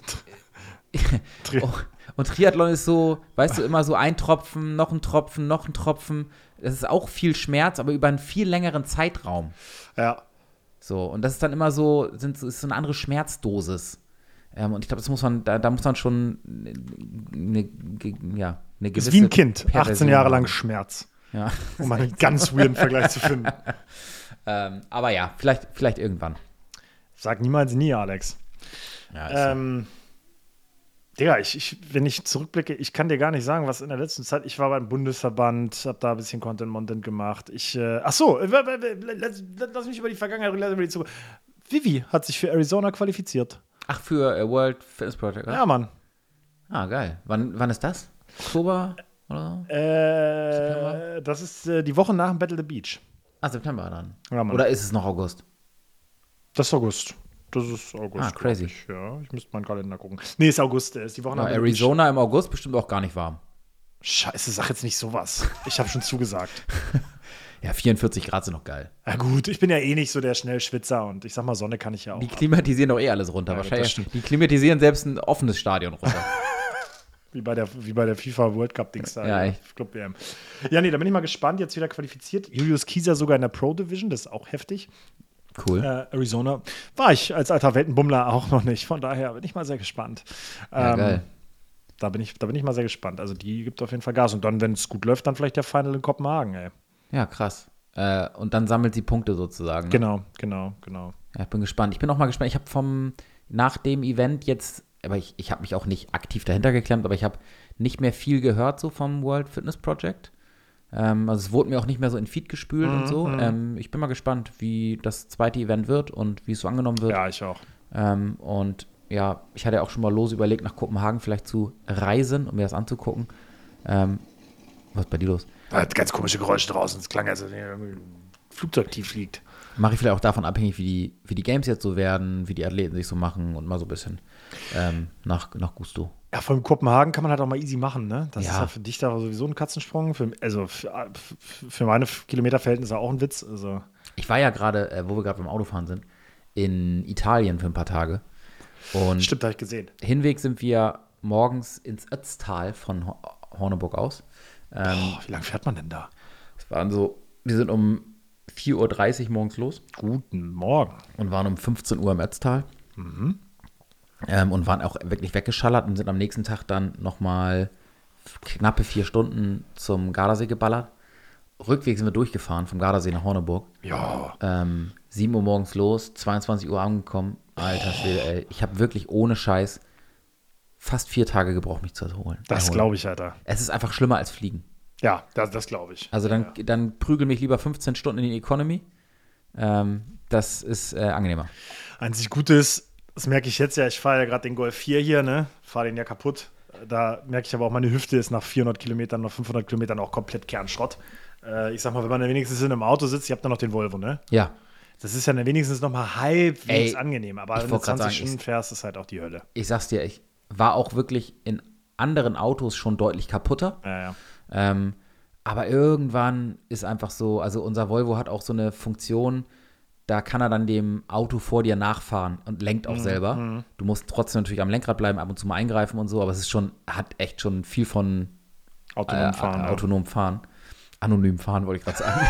Tri- und Triathlon ist so, weißt du, immer so ein Tropfen, noch ein Tropfen, noch ein Tropfen. Das ist auch viel Schmerz, aber über einen viel längeren Zeitraum. Ja. So, und das ist dann immer so, sind, ist so eine andere Schmerzdosis. Ähm, und ich glaube, das muss man, da, da muss man schon eine, ja, eine gewisse Ist wie ein Kind. achtzehn Perversion Jahre lang haben. Schmerz. Ja. Um mal einen ganz weirden Vergleich zu finden. ähm, aber ja, vielleicht, vielleicht irgendwann. Sag niemals nie, Alex. Ja, ist so. Ähm, Digga, ich, ich, wenn ich zurückblicke, ich kann dir gar nicht sagen, was in der letzten Zeit, ich war beim Bundesverband, hab da ein bisschen Content-Montent gemacht. Ich, äh, ach so, äh, lass, lass mich über die Vergangenheit reden, lass über die Zukunft. Vivi hat sich für Arizona qualifiziert. Ach, für äh, World Fitness Project, oder? Ja, Mann. Ah, geil. Wann, wann ist das? Oktober oder? Äh, das ist äh, die Woche nach dem Battle the Beach. Ah, September dann. Ja, Mann. Oder ist es noch August? Das ist August. Das ist August. Ah, crazy. glaub Ich. Ja, ich müsste meinen Kalender gucken. Nee, ist August. Ist die Woche Ja, nach Battle the Beach. Arizona im August bestimmt auch gar nicht warm. Scheiße, sag jetzt nicht sowas. Ich habe schon zugesagt. Ja, vierundvierzig Grad sind noch geil. Na gut, ich bin ja eh nicht so der Schnellschwitzer und ich sag mal, Sonne kann ich ja auch. Die haben. klimatisieren doch eh alles runter. Ja, das Wahrscheinlich. stimmt. Die klimatisieren selbst ein offenes Stadion runter. Wie bei der, wie bei der FIFA World Cup Dings da. Ja, echt. Club W M. Ja, nee, da bin ich mal gespannt. Jetzt wieder qualifiziert. Julius Kieser sogar in der Pro Division, das ist auch heftig. Cool. Äh, Arizona war ich als alter Weltenbummler auch noch nicht. Von daher bin ich mal sehr gespannt. Ja, Ähm, geil. Da bin, ich, da bin ich mal sehr gespannt. Also die gibt auf jeden Fall Gas. Und dann, wenn es gut läuft, dann vielleicht der Final in Kopenhagen, ey. Ja, krass. Äh, und dann sammelt sie Punkte sozusagen. Ne? Genau, genau, genau. Ja, ich bin gespannt. Ich bin auch mal gespannt. Ich habe vom, nach dem Event jetzt, aber ich, ich habe mich auch nicht aktiv dahinter geklemmt, aber ich habe nicht mehr viel gehört so vom World Fitness Project. Ähm, also es wurde mir auch nicht mehr so in Feed gespült Mhm, und so. mhm. Ähm, ich bin mal gespannt, wie das zweite Event wird und wie es so angenommen wird. Ja, ich auch. Ähm, und ja, ich hatte ja auch schon mal lose überlegt, nach Kopenhagen vielleicht zu reisen, um mir das anzugucken. Ähm, was ist bei dir los? Da hat ganz komische Geräusche draußen. Es klang, als wenn ein Flugzeug tief fliegt. Mache ich vielleicht auch davon abhängig, wie die, wie die Games jetzt so werden, wie die Athleten sich so machen und mal so ein bisschen ähm, nach, nach Gusto. Ja, vor allem Kopenhagen kann man halt auch mal easy machen, ne? Das Ja. ist halt für dich da sowieso ein Katzensprung. Für, also für, für meine Kilometerverhältnisse auch ein Witz. Also. Ich war ja gerade, äh, wo wir gerade beim Autofahren sind, in Italien für ein paar Tage. Und Stimmt, habe ich gesehen. Hinweg sind wir morgens ins Ötztal von Ho- Horneburg aus. Ähm, Boah, wie lange fährt man denn da? Es waren so, wir sind um vier Uhr dreißig morgens los Guten Morgen. und waren um fünfzehn Uhr im Ötztal. Ähm, und waren auch wirklich weggeschallert und sind am nächsten Tag dann nochmal knappe vier Stunden zum Gardasee geballert. Rückweg sind wir durchgefahren, vom Gardasee nach Horneburg. Ja. Ähm, sieben Uhr morgens los, zweiundzwanzig Uhr angekommen. Alter Schwede, ey. Ich habe wirklich ohne Scheiß fast vier Tage gebraucht, mich zu erholen. Das erholen. glaube ich, Alter. Es ist einfach schlimmer als Fliegen. Ja, das, das glaube ich. Also dann, ja. dann prügel mich lieber fünfzehn Stunden in die Economy. Ähm, das ist äh, angenehmer. Einzig Gutes, das merke ich jetzt ja, ich fahre ja gerade den Golf vier hier, ne? Fahre den ja kaputt. Da merke ich aber auch, meine Hüfte ist nach vierhundert Kilometern, nach fünfhundert Kilometern auch komplett Kernschrott. Äh, ich sag mal, wenn man dann wenigstens in einem Auto sitzt, ihr habt dann noch den Volvo, ne? Ja. Das ist ja dann wenigstens noch mal halbwegs Ey, angenehm. Aber ich wenn du wollt grad zwanzig sagen, Stunden fährst, ist halt auch die Hölle. Ich sag's dir, ich war auch wirklich in anderen Autos schon deutlich kaputter. Ja, ja. Ähm, aber irgendwann ist einfach so, also unser Volvo hat auch so eine Funktion, da kann er dann dem Auto vor dir nachfahren und lenkt auch Mhm, selber. mhm. Du musst trotzdem natürlich am Lenkrad bleiben, ab und zu mal eingreifen und so, aber es ist schon, hat echt schon viel von Autonom äh, fahren. ja. autonom fahren. Anonym fahren, wollte ich gerade sagen.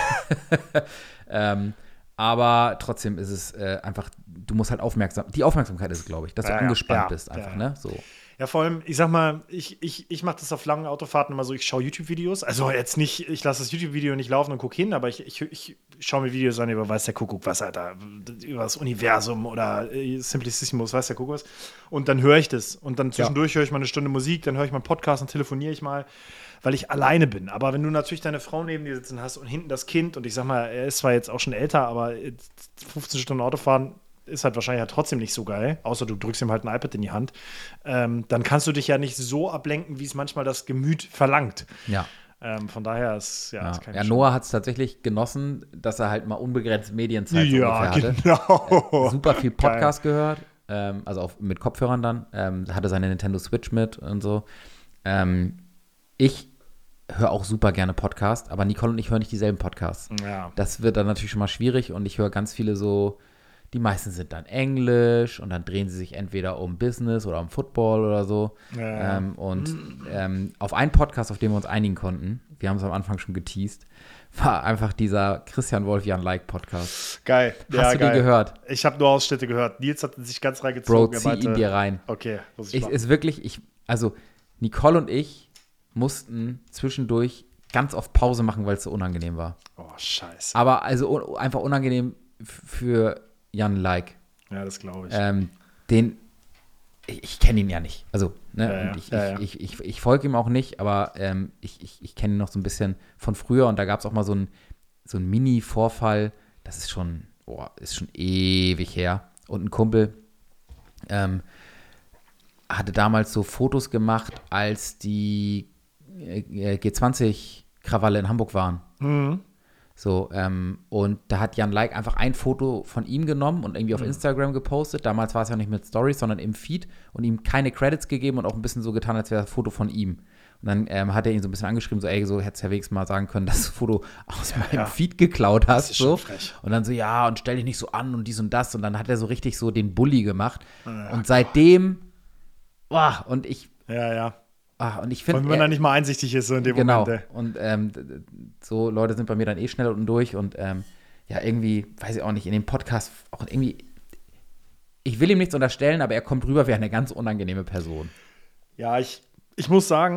ähm, aber trotzdem ist es äh, einfach, du musst halt aufmerksam, die Aufmerksamkeit ist es, glaube ich, dass Ja, du ja, angespannt ja, bist einfach, ja, ja. ne? So. Ja, vor allem, ich sag mal, ich, ich, ich mache das auf langen Autofahrten immer so, ich schaue YouTube-Videos. Also jetzt nicht, ich lasse das YouTube-Video nicht laufen und gucke hin, aber ich, ich, ich schaue mir Videos an über weiß der Kuckuck was, Alter, über das Universum oder äh, Simplicissimus, weiß der Kuckuck was. Und dann höre ich das. Und dann zwischendurch höre ich mal eine Stunde Musik, dann höre ich mal einen Podcast und telefoniere ich mal, weil ich alleine bin. Aber wenn du natürlich deine Frau neben dir sitzen hast und hinten das Kind und ich sag mal, er ist zwar jetzt auch schon älter, aber fünfzehn Stunden Autofahren ist halt wahrscheinlich halt trotzdem nicht so geil, außer du drückst ihm halt ein iPad in die Hand, ähm, dann kannst du dich ja nicht so ablenken, wie es manchmal das Gemüt verlangt. Ja. Ähm, von daher ist, ja, Ja, ist kein ja Noah hat es tatsächlich genossen, dass er halt mal unbegrenzt Medienzeit so Ja, ungefähr hatte. genau. Äh, super viel Podcast gehört, ähm, also auch mit Kopfhörern dann. Ähm, hatte seine Nintendo Switch mit und so. Ähm, ich höre auch super gerne Podcast, aber Nicole und ich hören nicht dieselben Podcasts. Ja. Das wird dann natürlich schon mal schwierig und ich höre ganz viele so, die meisten sind dann Englisch und dann drehen sie sich entweder um Business oder um Football oder so. Ja. Ähm, und ähm, auf einen Podcast, auf den wir uns einigen konnten, wir haben es am Anfang schon geteased, war einfach dieser Christian Wolf Jan Like Podcast. Geil. Hast ja, du geil. den gehört? Ich habe nur Ausschnitte gehört. Nils hat sich ganz Bro, reingezogen. Er zieh meinte, ihn dir rein. Okay, muss ich Ich, machen. ist wirklich, ich, also Nicole und ich mussten zwischendurch ganz oft Pause machen, weil es so unangenehm war. Oh, scheiße. Aber also un, einfach unangenehm f- für Jan Like. Ja, das glaube ich. Ähm, den, ich, ich kenne ihn ja nicht. Also, ne, Ja, ja, und ich, ja, ich, ja. ich, ich, ich folge ihm auch nicht, aber ähm, ich, ich, ich kenne ihn noch so ein bisschen von früher und da gab es auch mal so einen so ein Mini-Vorfall, das ist schon, boah, ist schon ewig her. Und ein Kumpel ähm, hatte damals so Fotos gemacht, als die äh, G zwanzig-Krawalle in Hamburg waren. Mhm. So, ähm, und da hat Jan Like einfach ein Foto von ihm genommen und irgendwie auf Instagram gepostet. Damals war es ja nicht mit Stories, sondern im Feed und ihm keine Credits gegeben und auch ein bisschen so getan, als wäre das Foto von ihm. Und dann ähm, hat er ihn so ein bisschen angeschrieben, so, ey, so hättest du ja wenigstens mal sagen können, dass du das Foto aus meinem ja. Feed geklaut hast. Das ist so. schon frech. Und dann so, ja, und stell dich nicht so an und dies und das. Und dann hat er so richtig so den Bully gemacht. Ja, und seitdem, boah, und ich, Ja, ja. ah, und ich Vor allem, finde, wenn man da nicht mal einsichtig ist, so in dem genau. Moment. ey. Und ähm, d- d- so Leute sind bei mir dann eh schnell unten durch und ähm, ja, irgendwie, weiß ich auch nicht, in dem Podcast auch irgendwie, ich will ihm nichts unterstellen, aber er kommt rüber wie eine ganz unangenehme Person. Ja, ich, ich muss sagen,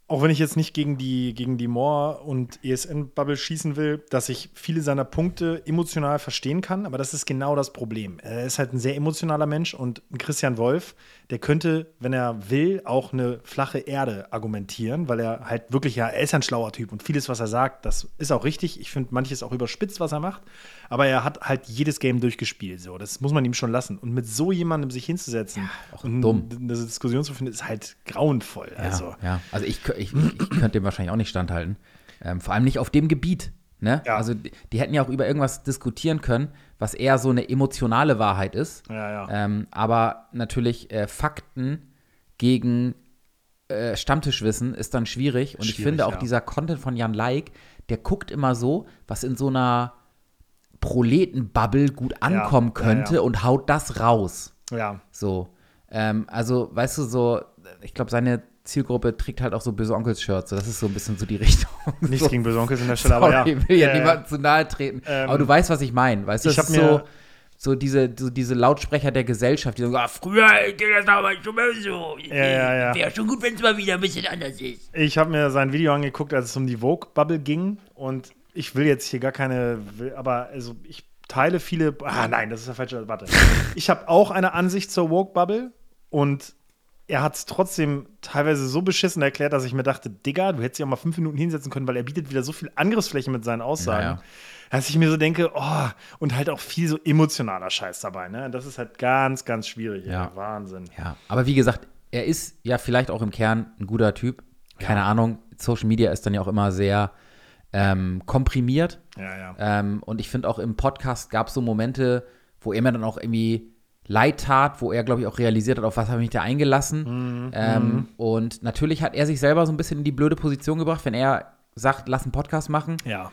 auch wenn ich jetzt nicht gegen die, gegen die Moore und E S N-Bubble schießen will, dass ich viele seiner Punkte emotional verstehen kann, aber das ist genau das Problem. Er ist halt ein sehr emotionaler Mensch und ein Christian Wolf, der könnte, wenn er will, auch eine flache Erde argumentieren, weil er halt wirklich, ja, er ist ein schlauer Typ und vieles, was er sagt, das ist auch richtig. Ich finde manches auch überspitzt, was er macht, aber er hat halt jedes Game durchgespielt, so. Das muss man ihm schon lassen. Und mit so jemandem sich hinzusetzen Ja, auch und dumm. eine Diskussion zu finden, ist halt grauenvoll. Ja, Also, ja. Also ich, ich, ich könnte dem wahrscheinlich auch nicht standhalten. Ähm, vor allem nicht auf dem Gebiet. Ne? Ja. Also die, die hätten ja auch über irgendwas diskutieren können, was eher so eine emotionale Wahrheit ist. Ja, ja. Ähm, aber natürlich äh, Fakten gegen äh, Stammtischwissen ist dann schwierig. Und ich Schwierig, finde auch ja. dieser dieser Content von Jan Laik, der guckt immer so, was in so einer Proletenbubble gut ankommen ja, könnte ja. und haut das raus. ja. So. Ähm, also, weißt du, so, ich glaube, seine Zielgruppe trägt halt auch so böse Onkels-Shirts. So, das ist so ein bisschen so die Richtung. Nichts so. gegen böse Onkels in der Stelle, aber ja. Sorry, ich will ja, Ja, ja. niemandem zu nahe treten. Ähm, aber du weißt, was ich meine. Weißt du, ich das hab ist mir- so, so, diese, so diese Lautsprecher der Gesellschaft, die sagen, ah, früher ging das aber schon mal so. Ja, ja, ja. Wäre schon gut, wenn es mal wieder ein bisschen anders ist. Ich habe mir sein Video angeguckt, als es um die Vogue-Bubble ging. Und ich will jetzt hier gar keine, will- aber also ich teile viele. Ah, nein, das ist der falsche. Warte. Ich habe auch eine Ansicht zur Vogue-Bubble und er hat es trotzdem teilweise so beschissen erklärt, dass ich mir dachte, Digga, du hättest dich auch mal fünf Minuten hinsetzen können, weil er bietet wieder so viel Angriffsfläche mit seinen Aussagen. Ja, ja. Dass ich mir so denke, oh, und halt auch viel so emotionaler Scheiß dabei, ne? Das ist halt ganz, ganz schwierig. Ja. ey. Wahnsinn. Ja, aber wie gesagt, er ist ja vielleicht auch im Kern ein guter Typ. Keine Ja. Ahnung. Social Media ist dann ja auch immer sehr ähm, komprimiert. Ja, ja. Ähm, und ich finde auch im Podcast gab es so Momente, wo er mir dann auch irgendwie leid tat, wo er, glaube ich, auch realisiert hat, auf was habe ich mich da eingelassen. Mhm. Ähm, und natürlich hat er sich selber so ein bisschen in die blöde Position gebracht, wenn er sagt, lass einen Podcast machen. Ja.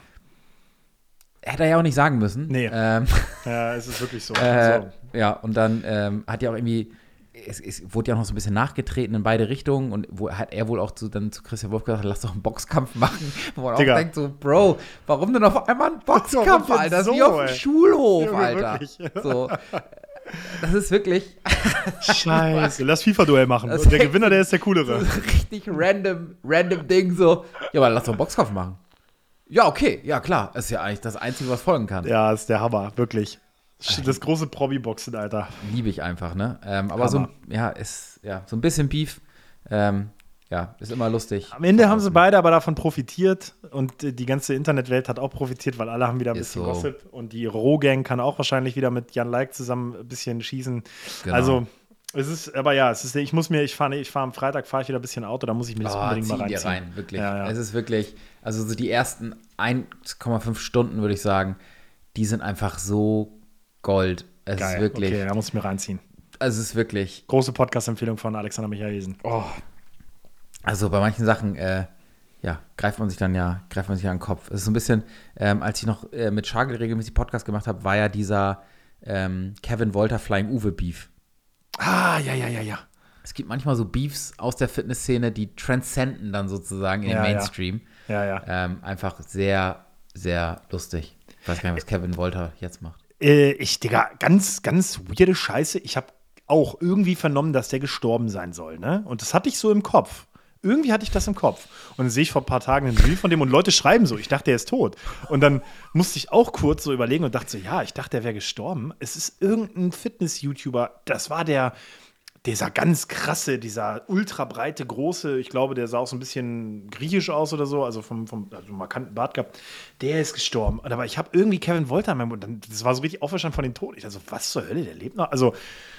Hätte er ja auch nicht sagen müssen. Nee. Ähm, Ja, es ist wirklich so. äh, so. Ja, und dann ähm, hat ja auch irgendwie, es, es wurde ja auch noch so ein bisschen nachgetreten in beide Richtungen und wo hat er wohl auch zu, dann zu Christian Wolf gesagt, lass doch einen Boxkampf machen. Wo man Digga. auch denkt so, Bro, warum denn auf einmal ein Boxkampf, Warum denn Alter? Das ist wie so, auf dem ey? Schulhof, Junge, Alter. wirklich. So. Das ist wirklich Scheiße, lass FIFA-Duell machen. Das Und der ist- Gewinner, der ist der so coolere. ein richtig random, random Ding so. Ja, aber lass doch einen Boxkampf machen. Ja, okay, ja klar. Das ist ja eigentlich das Einzige, was folgen kann. Ja, ist der Hammer, wirklich. Das große Promi-Boxen, Alter. Liebe ich einfach, ne? Ähm, aber so, ein- ja, ist, ja, so ein bisschen Beef, ähm, ja, ist immer lustig. Am Ende haben sie beide aber davon profitiert und äh, die ganze Internetwelt hat auch profitiert, weil alle haben wieder ein Ist bisschen so. Gossip und die Roh-Gang kann auch wahrscheinlich wieder mit Jan Like zusammen ein bisschen schießen. Genau. Also, es ist, aber ja, es ist, ich muss mir, ich fahre ich fahr am Freitag, fahre ich wieder ein bisschen Auto, da muss ich mir das Oh, unbedingt mal zieh dir reinziehen. rein, wirklich. Ja, ja. Es ist wirklich, also so die ersten eins Komma fünf Stunden, würde ich sagen, die sind einfach so Gold. Es Geil, ist wirklich, okay, da muss ich mir reinziehen. es ist wirklich, Große Podcast-Empfehlung von Alexander Michaelsen. oh, also bei manchen Sachen, äh, ja, greift man sich dann ja, greift man sich an den Kopf. Es ist so ein bisschen, ähm, als ich noch äh, mit Schagel regelmäßig Podcast gemacht habe, war ja dieser ähm, Kevin Wolter Flying Uwe Beef. Ah, ja, ja, ja, ja. Es gibt manchmal so Beefs aus der Fitnessszene, die transcenden dann sozusagen in Ja, den ja. Mainstream. Ja, ja. Ähm, einfach sehr, sehr lustig. Ich weiß gar nicht, was Kevin Wolter jetzt macht. Äh, ich, Digga, ganz, ganz weirde Scheiße. Ich habe auch irgendwie vernommen, dass der gestorben sein soll, ne? Und das hatte ich so im Kopf. Irgendwie hatte ich das im Kopf. Und dann sehe ich vor ein paar Tagen ein Reel von dem und Leute schreiben so, ich dachte, er ist tot. Und dann musste ich auch kurz so überlegen und dachte so, ja, ich dachte, er wäre gestorben. Es ist irgendein Fitness-YouTuber, das war der, dieser ganz krasse, dieser ultra breite, große, ich glaube, der sah auch so ein bisschen griechisch aus oder so, also vom, vom also einen markanten Bart gehabt, der ist gestorben. Und aber ich habe irgendwie Kevin Wolter in meinem Mund, dann- das war so richtig Auferstand von den Toten. Ich dachte so, was zur Hölle, der lebt noch? Also,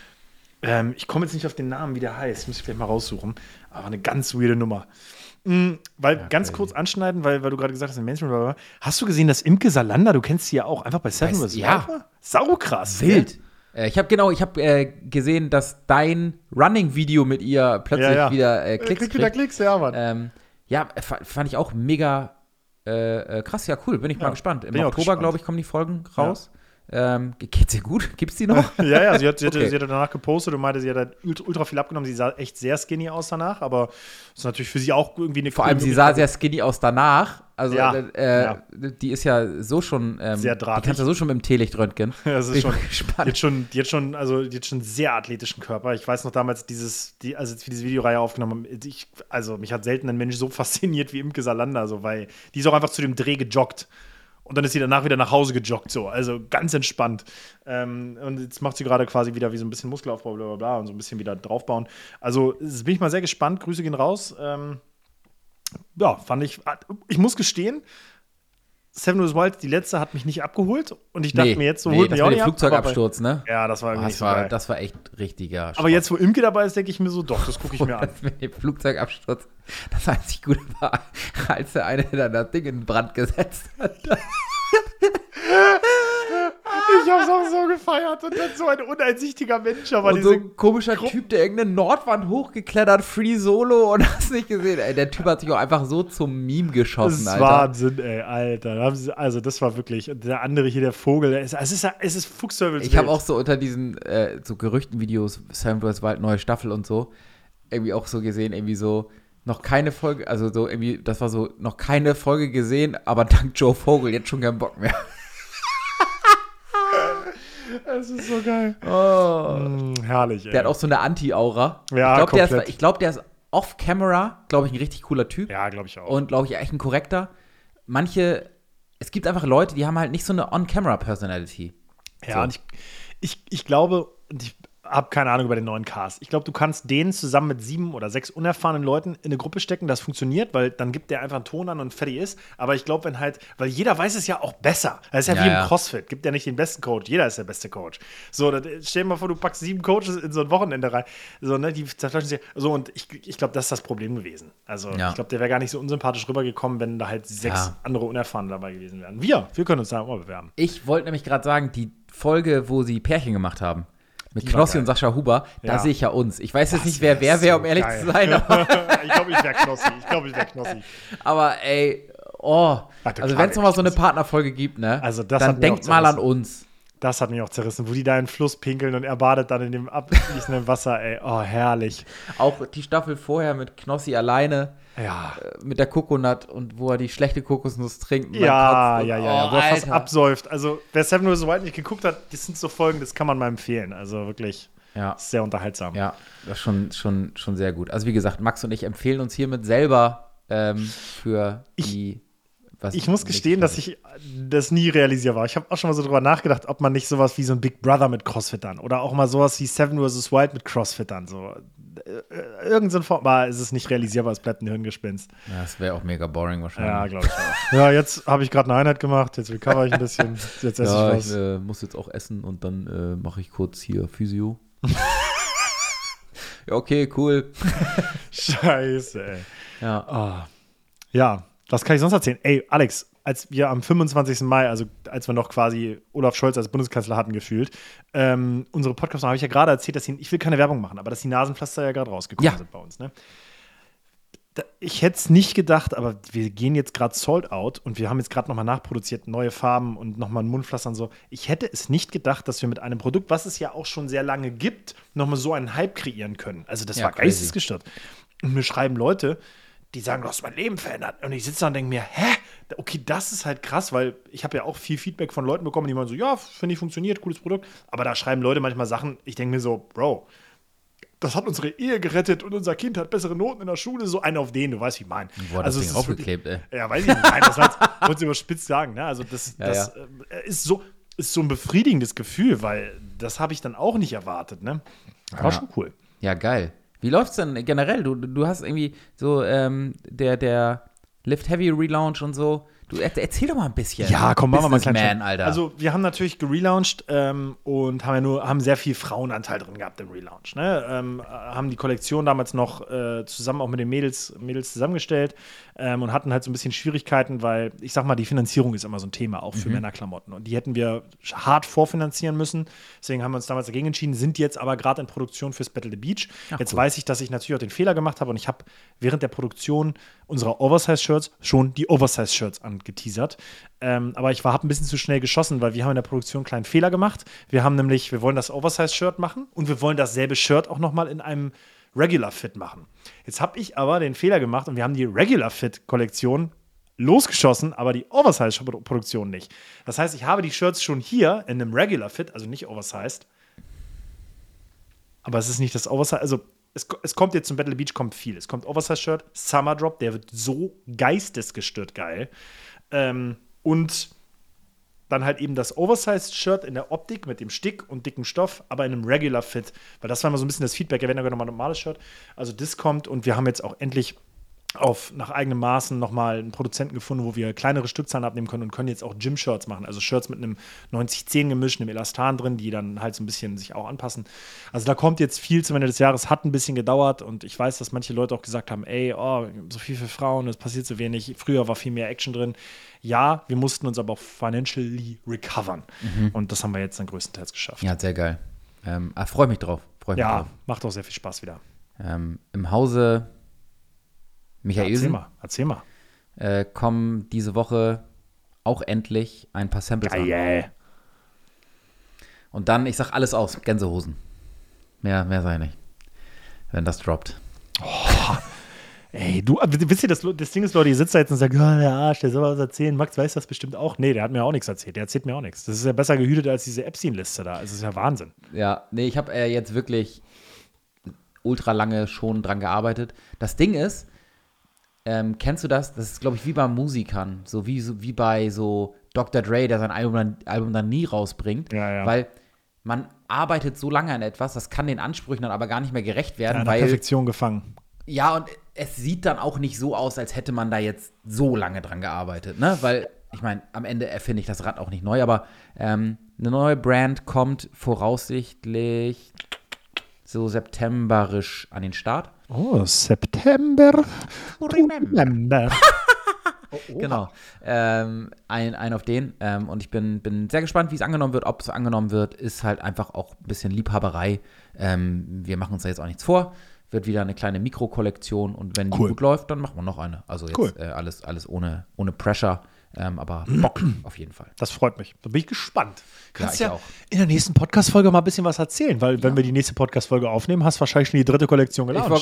ähm, ich komme jetzt nicht auf den Namen, wie der heißt, muss ich vielleicht mal raussuchen, aber eine ganz weirde Nummer. Mhm, weil, ganz crazy. kurz anschneiden, weil, weil du gerade gesagt hast, im Mainstream, bla, bla, bla. Hast du gesehen, dass Imke Salander, du kennst sie ja auch, einfach bei Seven Weiß- vs. ja. Wild war? Saukrass. Wild. Äh, ich habe genau, ich habe äh, gesehen, dass dein Running-Video mit ihr plötzlich Ja, ja. wieder äh, Äh, Klicks kriegt wieder kriegt. Klicks, ja, Mann. Ähm, ja, f- fand ich auch mega äh, äh, krass. Ja, cool. Bin ich mal Ja, gespannt. Im bin ich auch Oktober, gespannt. glaube ich, kommen die Folgen raus. Ähm, geht's ihr gut? Gibt's die noch? ja, ja, sie hat, sie, hatte, Okay. sie hatte danach gepostet und meinte, sie hat halt ultra, ultra viel abgenommen. Sie sah echt sehr skinny aus danach, aber das ist natürlich für sie auch irgendwie eine Vor coole allem, sie sah Möglichkeit. sehr skinny aus danach. Also, Ja, äh, ja. die ist ja so schon, ähm, Sehr die drahtig. kannst du so schon mit dem Teelicht röntgen. Ja, das Bin ist ich schon, mal die gespannt. hat schon, die hat schon, also die hat schon einen sehr athletischen Körper. Ich weiß noch damals dieses, die, also als wir diese Videoreihe aufgenommen haben, ich, also mich hat selten ein Mensch so fasziniert wie Imke Salander, so, weil die ist auch einfach zu dem Dreh gejoggt. Und dann ist sie danach wieder nach Hause gejoggt, so, also ganz entspannt. Ähm, und jetzt macht sie gerade quasi wieder wie so ein bisschen Muskelaufbau, bla bla bla, und so ein bisschen wieder draufbauen. Also jetzt bin ich mal sehr gespannt. Grüße gehen raus. Ähm, ja, fand ich, ich muss gestehen, Seven Wars Wild, die letzte, hat mich nicht abgeholt. Und ich dachte Nee, mir jetzt, so nee, holt das mich auch war nicht der ab. Flugzeugabsturz, ne? Aber bei, ja, das war Oh, irgendwie nicht das, so war, geil. das war echt richtiger Aber Schrott. jetzt, wo Imke dabei ist, denke ich mir so, doch, das gucke ich mir an. Das mit dem Flugzeugabsturz, das einzig Gute war, als der eine dann das Ding in Brand gesetzt hat. Ich hab's auch so gefeiert und dann so ein uneinsichtiger Mensch, aber Und so diese ein komischer Typ, der irgendeine Nordwand hochgeklettert, Free Solo und hast nicht gesehen. Ey, der Typ hat sich auch einfach so zum Meme Das geschossen, ist Alter. Wahnsinn, ey, Alter. Da haben sie- Also, das war wirklich. Und der andere hier, der Vogel, der ist, es ist, es ist Fuchsteufelswild. Ich habe auch so unter diesen äh, so Gerüchtenvideos, Seven Wars Wild, neue Staffel und so, irgendwie auch so gesehen, irgendwie so, noch keine Folge, also so irgendwie, das war so, noch keine Folge gesehen, aber dank Joe Vogel jetzt schon keinen Bock mehr. Es ist so geil. Oh. Mm, herrlich, ey. Der hat auch so eine Anti-Aura. Ja, ich glaube, der, komplett. ist- ich glaub, der ist off-camera, glaube ich, ein richtig cooler Typ. Ja, glaube ich auch. Und glaube ich, echt ein korrekter. Manche, es gibt einfach Leute, die haben halt nicht so eine On-Camera-Personality. ja, so. und ich, ich, ich glaube, und ich habe keine Ahnung über den neuen Cast. Ich glaube, du kannst den zusammen mit sieben oder sechs unerfahrenen Leuten in eine Gruppe stecken, das funktioniert, weil dann gibt der einfach einen Ton an und fertig ist. Aber ich glaube, wenn halt, weil jeder weiß es ja auch besser. Das ist ja, Ja, wie ja. im CrossFit, gibt ja nicht den besten Coach, jeder ist der beste Coach. So, das, stell dir mal vor, du packst sieben Coaches in so ein Wochenende rein. So, ne, die zerfleischen sich. So, und ich, ich glaube, das ist das Problem gewesen. Also, Ja. ich glaube, der wäre gar nicht so unsympathisch rübergekommen, wenn da halt sechs Ja. andere Unerfahrene dabei gewesen wären. Wir, wir können uns da auch mal bewerben. Ich wollte nämlich gerade sagen, die Folge, wo sie Pärchen gemacht haben, mit Die war Knossi geil. und Sascha Huber, da Ja. sehe ich ja uns. Ich weiß jetzt Das nicht, wer wär wer wäre, so um ehrlich geil. zu sein, aber, ich glaube, ich wäre Knossi. Ich glaube, ich wäre Knossi. aber ey, oh. Ach, du, Also klar wenn es nochmal so eine Knossi. Partnerfolge gibt, ne, Also das dann hat mich auch denkt mal an zerrissen. uns. Das hat mich auch zerrissen, wo die da in den Fluss pinkeln und er badet dann in dem abfließenden Wasser, ey. Oh, herrlich. Auch die Staffel vorher mit Knossi alleine, Ja. äh, mit der Kokonut und wo er die schlechte Kokosnuss trinkt. und dann Ja, kotzt und- ja, ja, ja, oh, wo er fast Alter. absäuft. Also, wer Seven Wars Wild nicht geguckt hat, das sind so Folgen, das kann man mal empfehlen. Also wirklich Ja. sehr unterhaltsam. Ja, das ist schon, schon, schon sehr gut. Also wie gesagt, Max und ich empfehlen uns hiermit selber ähm, für die was Ich muss gestehen, dass ich das nie realisiert war. Ich habe auch schon mal so drüber nachgedacht, ob man nicht sowas wie so ein Big Brother mit Crossfittern oder auch mal sowas wie Seven versus. Wild mit Crossfittern so. Äh, Irgend so ein Form, aber es ist nicht realisierbar, es bleibt ein Hirngespinst. Ja, das wäre auch mega boring Ja, wahrscheinlich. glaube ich auch. Ja, jetzt habe ich gerade eine Einheit gemacht, jetzt recover ich ein bisschen, jetzt esse Ja, ich ich was. äh, muss jetzt auch essen und dann äh, mache ich kurz hier Physio. Ja, okay, cool. Scheiße, ey. Ja. Ah. Ja, was kann ich sonst erzählen? Ey, Alex, als wir am fünfundzwanzigsten Mai, also als wir noch quasi Olaf Scholz als Bundeskanzler hatten gefühlt, ähm, unsere Podcast habe ich ja gerade erzählt, dass die, ich will keine Werbung machen, aber dass die Nasenpflaster ja gerade rausgekommen Ja. sind bei uns, ne? Da, ich hätte es nicht gedacht, aber wir gehen jetzt gerade sold out und wir haben jetzt gerade nochmal nachproduziert, neue Farben und nochmal ein Mundpflaster und so. Ich hätte es nicht gedacht, dass wir mit einem Produkt, was es ja auch schon sehr lange gibt, nochmal so einen Hype kreieren können. Also das Ja, war crazy. geistesgestört. Und mir schreiben Leute, die sagen, du hast mein Leben verändert. Und ich sitze da und denke mir, hä? Okay, das ist halt krass, weil ich habe ja auch viel Feedback von Leuten bekommen, die meinen so, ja, finde ich, funktioniert, cooles Produkt. Aber da schreiben Leute manchmal Sachen, ich denke mir so, Bro, das hat unsere Ehe gerettet und unser Kind hat bessere Noten in der Schule. So einen auf den, du weißt, wie ich meine. Wo hat das es Ding ist aufgeklebt, ey? wirklich- Ja, weiß ich nicht. Nein, das halt, wollte ich überspitzt sagen. Ne? Also das, Ja, das äh, ist, so, ist so ein befriedigendes Gefühl, weil das habe ich dann auch nicht erwartet. Ne? War Ja. schon cool. Ja, geil. Wie läuft's denn generell? Du, du hast irgendwie so ähm, der, der Lift Heavy Relaunch und so. Du er, erzähl doch mal ein bisschen. Ja, komm, machen wir mal einen kleinen Businessman, Schritt. Alter. Also, wir haben natürlich gelauncht ähm, und haben ja nur haben sehr viel Frauenanteil drin gehabt im Relaunch. Ne? Ähm, haben die Kollektion damals noch äh, zusammen auch mit den Mädels, Mädels zusammengestellt ähm, und hatten halt so ein bisschen Schwierigkeiten, weil ich sag mal, die Finanzierung ist immer so ein Thema, auch für Männerklamotten. Und die hätten wir hart vorfinanzieren müssen. Deswegen haben wir uns damals dagegen entschieden, sind jetzt aber gerade in Produktion fürs Battle the Beach. Ach, jetzt cool. weiß ich, dass ich natürlich auch den Fehler gemacht habe und ich habe während der Produktion unserer Oversize-Shirts schon die Oversize-Shirts angeteasert. Ähm, aber ich habe ein bisschen zu schnell geschossen, weil wir haben in der Produktion einen kleinen Fehler gemacht. Wir haben nämlich, wir wollen das Oversize-Shirt machen und wir wollen dasselbe Shirt auch nochmal in einem Regular Fit machen. Jetzt habe ich aber den Fehler gemacht und wir haben die Regular Fit-Kollektion losgeschossen, aber die Oversize-Produktion nicht. Das heißt, ich habe die Shirts schon hier in einem Regular Fit, also nicht Oversized. Aber es ist nicht das Oversize, also es, es kommt jetzt zum Battle Beach, kommt viel. Es kommt Oversize-Shirt, Summer Drop, der wird so geistesgestört geil. Ähm, und dann halt eben das Oversized-Shirt in der Optik mit dem Stick und dicken Stoff, aber in einem Regular Fit. Weil das war immer so ein bisschen das Feedback, ja, wenn nochmal ein normales Shirt. Also das kommt und wir haben jetzt auch endlich auf nach eigenem Maßen nochmal einen Produzenten gefunden, wo wir kleinere Stückzahlen abnehmen können und können jetzt auch Gym-Shirts machen. Also Shirts mit einem neunzig zehn Gemisch, einem Elastan drin, die dann halt so ein bisschen sich auch anpassen. Also da kommt jetzt viel zum Ende des Jahres, hat ein bisschen gedauert und ich weiß, dass manche Leute auch gesagt haben, ey, oh, so viel für Frauen, es passiert so wenig. Früher war viel mehr Action drin. Ja, wir mussten uns aber auch financially recovern. Mhm. Und das haben wir jetzt dann größtenteils geschafft. Ja, sehr geil. Ähm, ah, freue mich drauf. Freu mich ja, drauf. Macht auch sehr viel Spaß wieder. Ähm, Im Hause Michaelsen ja, erzähl mal, erzähl mal. Äh, kommen diese Woche auch endlich ein paar Samples geil. an. Und dann, ich sag alles aus, Gänsehosen. Mehr, mehr sei nicht. Wenn das droppt. Oh, ey, du, wisst ihr, das, das Ding ist, Leute, ihr sitzt da jetzt und sagt, oh, der Arsch, der soll was erzählen. Max weiß das bestimmt auch. Nee, der hat mir auch nichts erzählt. Der erzählt mir auch nichts. Das ist ja besser gehütet als diese Epstein-Liste da. Das ist ja Wahnsinn. Ja, nee, ich habe äh, jetzt wirklich ultra lange schon dran gearbeitet. Das Ding ist, Ähm, kennst du das? Das ist, glaube ich, wie bei Musikern. So wie, so wie bei so Doktor Dre, der sein Album dann, Album dann nie rausbringt. Ja, ja. Weil man arbeitet so lange an etwas, das kann den Ansprüchen dann aber gar nicht mehr gerecht werden. Ja, in weil, der Perfektion gefangen. Ja, und es sieht dann auch nicht so aus, als hätte man da jetzt so lange dran gearbeitet. Ne? Weil, ich meine, am Ende erfinde ich das Rad auch nicht neu, aber ähm, eine neue Brand kommt voraussichtlich so septemberisch an den Start. Oh, September. Remember. oh, oh. Genau. Ähm, ein, ein auf den. Ähm, und ich bin, bin sehr gespannt, wie es angenommen wird. Ob es angenommen wird, ist halt einfach auch ein bisschen Liebhaberei. Ähm, wir machen uns da jetzt auch nichts vor. Wird wieder eine kleine Mikrokollektion. Und wenn die cool. gut läuft, dann machen wir noch eine. Also jetzt cool. äh, alles, alles ohne, ohne Pressure. Ähm, aber Bock auf jeden Fall. Das freut mich. Da bin ich gespannt. Kannst ja, ja auch. in der nächsten Podcast-Folge mal ein bisschen was erzählen, weil wenn ja. wir die nächste Podcast-Folge aufnehmen, hast du wahrscheinlich schon die dritte Kollektion gelauncht.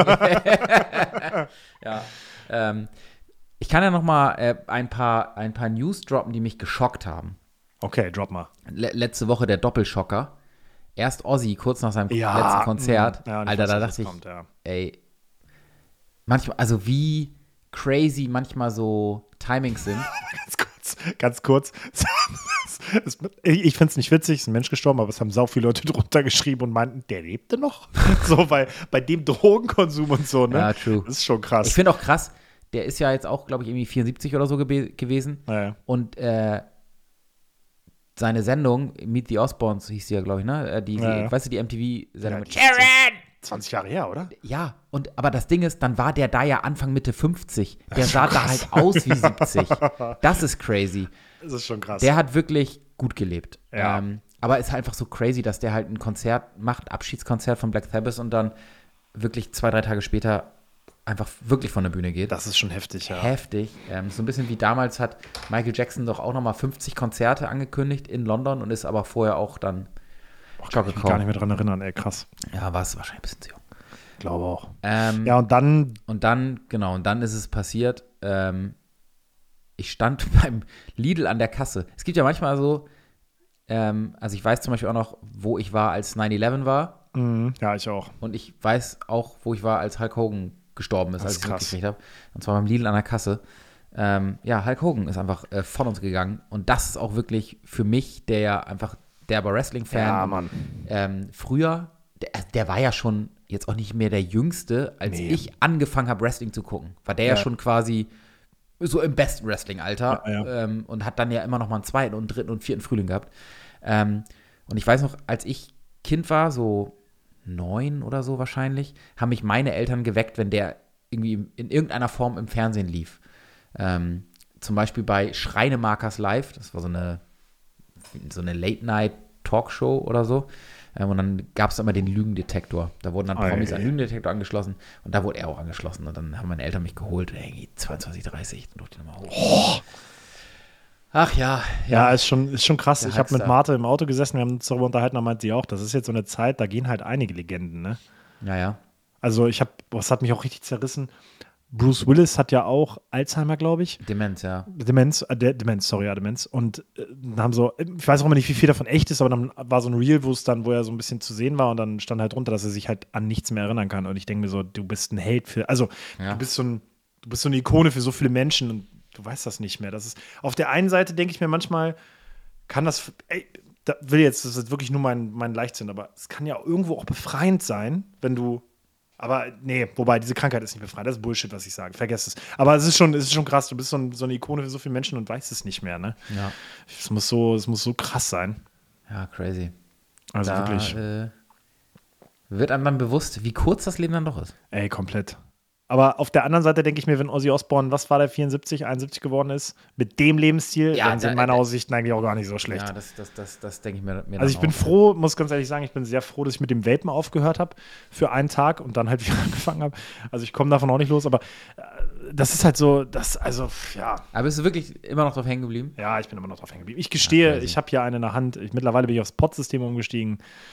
Ich ja. Ähm, ich kann ja noch mal äh, ein paar, ein paar News droppen, die mich geschockt haben. Okay, drop mal. Le- letzte Woche der Doppelschocker. Erst Ozzy, kurz nach seinem ja, letzten Konzert. Ja, Alter, weiß, da dachte ich, kommt, ja. ey, manchmal, also wie crazy manchmal so Timings sind. ganz kurz, ganz kurz. Ich finde es nicht witzig, ist ein Mensch gestorben, aber es haben sau viele Leute drunter geschrieben und meinten, der lebte noch. So, weil bei dem Drogenkonsum und so, ne? Ja, true. Das ist schon krass. Ich finde auch krass, der ist ja jetzt auch, glaube ich, irgendwie vierundsiebzig oder so gebe- gewesen. Ja, ja. Und äh, seine Sendung, Meet the Osbournes hieß die ja, glaube ich, ne? Die, ja, ja. Weißt du, die M T V-Sendung Ja, mit Sharon! zwanzig Jahre her, oder? Ja, und aber das Ding ist, dann war der da ja Anfang Mitte fünfzig. Der Das ist sah schon da krass. halt aus wie siebzig. Das ist crazy. Das ist schon krass. Der hat wirklich gut gelebt. Ja. Ähm, aber es ist einfach so crazy, dass der halt ein Konzert macht, Abschiedskonzert von Black Sabbath und dann wirklich zwei, drei Tage später einfach wirklich von der Bühne geht. Das ist schon heftig, ja. Heftig. Ähm, so ein bisschen wie damals hat Michael Jackson doch auch nochmal fünfzig Konzerte angekündigt in London und ist aber vorher auch dann Och, kann ich mich gar nicht mehr dran erinnern, ey, krass. Ja, war es wahrscheinlich ein bisschen zu jung. Glaube auch. Ähm, Ja, und dann, Und dann, genau, und dann ist es passiert, ähm, ich stand beim Lidl an der Kasse. Es gibt ja manchmal so, ähm, also ich weiß zum Beispiel auch noch, wo ich war, als neun elf war. mh, ja, ich auch. Und ich weiß auch, wo ich war, als Hulk Hogan gestorben ist, Das als ist ich krass. mitgekriegt habe. Und zwar beim Lidl an der Kasse. Ähm, ja, Hulk Hogan ist einfach äh, von uns gegangen. Und das ist auch wirklich für mich, der ja einfach derber Wrestling-Fan. Ja, Mann. Ähm, früher, der, der war ja schon jetzt auch nicht mehr der Jüngste, als Nee. ich angefangen habe, Wrestling zu gucken. War der ja, Ja. schon quasi so im besten Wrestling-Alter Ja, ja. Ähm, und hat dann ja immer noch mal einen zweiten und dritten und vierten Frühling gehabt. Ähm, und ich weiß noch, als ich Kind war, so neun oder so wahrscheinlich, haben mich meine Eltern geweckt, wenn der irgendwie in irgendeiner Form im Fernsehen lief. Ähm, zum Beispiel bei Schreinemarkers Live, das war so eine, so eine Late-Night-Talkshow oder so. Ähm, und dann gab es immer den Lügendetektor. Da wurden dann Promis Ei. an den Lügendetektor angeschlossen und da wurde er auch angeschlossen. Und dann haben meine Eltern mich geholt, irgendwie zweiundzwanzig, dreißig, dann durfte ich nochmal hoch. Oh. Ach ja, Ja, ist schon, ist schon krass. Der Ich habe mit Huckster. Marte im Auto gesessen, wir haben uns darüber unterhalten, da meint sie auch, das ist jetzt so eine Zeit, da gehen halt einige Legenden, ne? Ja, ja. Also ich habe, das hat mich auch richtig zerrissen. Bruce Willis hat ja auch Alzheimer, glaube ich. Demenz, ja. Demenz, äh, De- Demenz, sorry, ja, Demenz. Und äh, dann haben so, ich weiß auch immer nicht, wie viel davon echt ist, aber dann war so ein Reel, wo es dann, wo er so ein bisschen zu sehen war und dann stand halt drunter, dass er sich halt an nichts mehr erinnern kann. Und ich denke mir so, du bist ein Held für, also Ja. du bist so ein, du bist so eine Ikone für so viele Menschen und du weißt das nicht mehr. Das ist, auf der einen Seite denke ich mir manchmal, kann das, ey, da will jetzt, das ist wirklich nur mein, mein Leichtsinn, aber es kann ja irgendwo auch befreiend sein, wenn du. Aber nee, wobei, diese Krankheit ist nicht befreiend. Das ist Bullshit, was ich sage. Vergesst es. Aber es ist schon, es ist schon krass. Du bist so, ein, so eine Ikone für so viele Menschen und weißt es nicht mehr, ne? Ja, Es muss so, es muss so krass sein. ja crazy. Also Da wirklich. äh, wird einem dann bewusst, wie kurz das Leben dann doch ist. Ey, komplett. Aber auf der anderen Seite denke ich mir, wenn Ozzy Osbourne, was war der, vierundsiebzig, einundsiebzig geworden ist, mit dem Lebensstil, Ja, dann sind da- meine äh, Aussichten eigentlich auch gar nicht so schlecht. Ja, das, das, das, das denke ich mir, mir Also ich dann bin auch. froh, muss ganz ehrlich sagen, ich bin sehr froh, dass ich mit dem Vapen aufgehört habe für einen Tag und dann halt wieder angefangen habe. Also ich komme davon auch nicht los, aber äh, das ist halt so, das, also ja, Aber bist du wirklich immer noch drauf hängen geblieben? ja, ich bin immer noch drauf hängen geblieben. Ich gestehe, crazy. ich habe hier eine in der Hand. Ich, mittlerweile bin ich aufs P O D-System umgestiegen.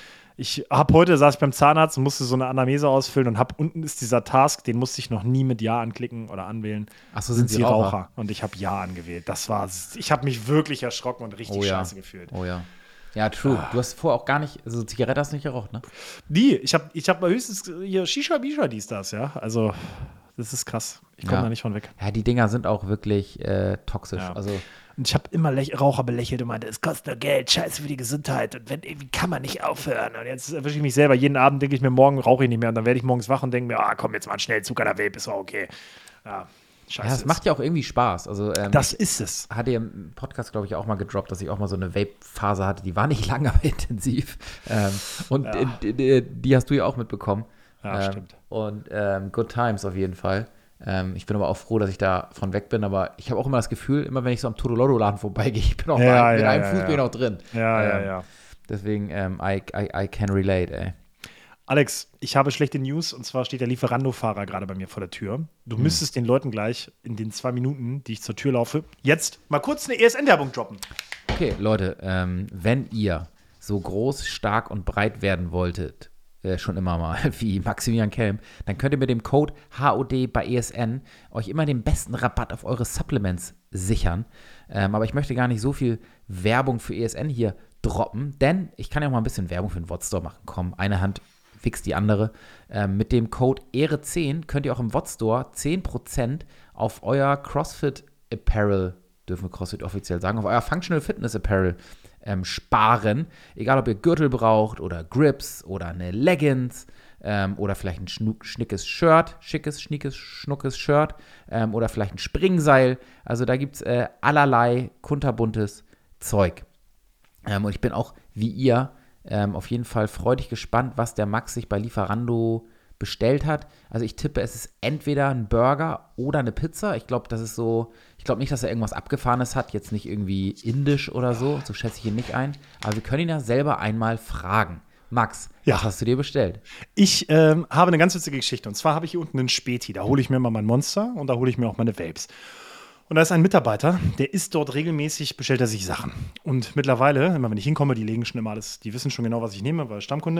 Ich habe heute, saß ich beim Zahnarzt und musste so eine Anamnese ausfüllen und hab, unten ist dieser Task, den musste ich noch nie mit Ja anklicken oder anwählen. Ach so, sind Sie Raucher? Und ich habe Ja angewählt. Das war, ich habe mich wirklich erschrocken und richtig Oh ja. scheiße gefühlt. Oh ja. Ja, true. Du hast vorher auch gar nicht, also Zigarette hast du nicht geraucht, ne? Die, ich habe ich hab höchstens hier Shisha, Bisha, dies, das, ja. Also, das ist krass. Ich komme Ja. da nicht von weg. Ja, die Dinger sind auch wirklich äh, toxisch. Ja. Also, Und ich habe immer Lech- Raucher belächelt und meinte, es kostet nur Geld, scheiße für die Gesundheit. Und wenn, wie kann man nicht aufhören? Und jetzt erwische ich mich selber. Jeden Abend denke ich mir, morgen rauche ich nicht mehr. Und dann werde ich morgens wach und denke mir, ah, komm, jetzt mal einen schnellen Zug an der Vape, ist auch okay. Ja, scheiße. ja, es macht ja auch irgendwie Spaß. Also, ähm, das ist es. hatte ja im Podcast, glaube ich, auch mal gedroppt, dass ich auch mal so eine Vape-Phase hatte. Die war nicht lang, aber intensiv. Ähm, und Ja. äh, die, die, die hast du ja auch mitbekommen. Ja, ähm, stimmt. Und ähm, Good Times auf jeden Fall. Ähm, ich bin aber auch froh, dass ich da von weg bin. Aber ich habe auch immer das Gefühl, immer wenn ich so am Todolotto-Laden vorbeigehe, ich bin auch Ja, bei, mit ja, einem ja, Fuß ja. bin ich noch drin. Ja, ja, Ähm, ja. Deswegen, ähm, I, I, I can relate, ey. Alex, ich habe schlechte News und zwar steht der Lieferando-Fahrer gerade bei mir vor der Tür. Du müsstest den Leuten gleich in den zwei Minuten, die ich zur Tür laufe, jetzt mal kurz eine E S N-Werbung droppen. Okay, Leute, ähm, wenn ihr so groß, stark und breit werden wolltet, äh, schon immer mal, wie Maximilian Kelm, dann könnt ihr mit dem Code H O D bei E S N euch immer den besten Rabatt auf eure Supplements sichern. Ähm, aber ich möchte gar nicht so viel Werbung für E S N hier droppen, denn ich kann ja auch mal ein bisschen Werbung für den Wodstore machen. Komm, eine Hand fixt die andere. Ähm, mit dem Code E R E zehn könnt ihr auch im Wodstore zehn Prozent auf euer CrossFit Apparel, dürfen wir CrossFit offiziell sagen, auf euer Functional Fitness Apparel ähm, sparen. Egal, ob ihr Gürtel braucht oder Grips oder eine Leggings ähm, oder vielleicht ein schnu- schnickes Shirt, schickes, schnickes, schnuckes Shirt ähm, oder vielleicht ein Springseil. Also da gibt es äh, allerlei kunterbuntes Zeug. Ähm, und ich bin auch, wie ihr, ähm, auf jeden Fall freudig gespannt, was der Max sich bei Lieferando bestellt hat. Also ich tippe, es ist entweder ein Burger oder eine Pizza. Ich glaube, das ist so, ich glaube nicht, dass er irgendwas Abgefahrenes hat, jetzt nicht irgendwie indisch oder so, so schätze ich ihn nicht ein. Aber wir können ihn ja selber einmal fragen. Max, Ja. was hast du dir bestellt? Ich ähm, habe eine ganz witzige Geschichte. Und zwar habe ich hier unten einen Späti. Da hole ich mir immer mein Monster und da hole ich mir auch meine Vapes. Und da ist ein Mitarbeiter, der isst dort regelmäßig, bestellt er sich Sachen. Und mittlerweile, immer wenn ich hinkomme, die legen schon immer alles, die wissen schon genau, was ich nehme, weil Stammkunde.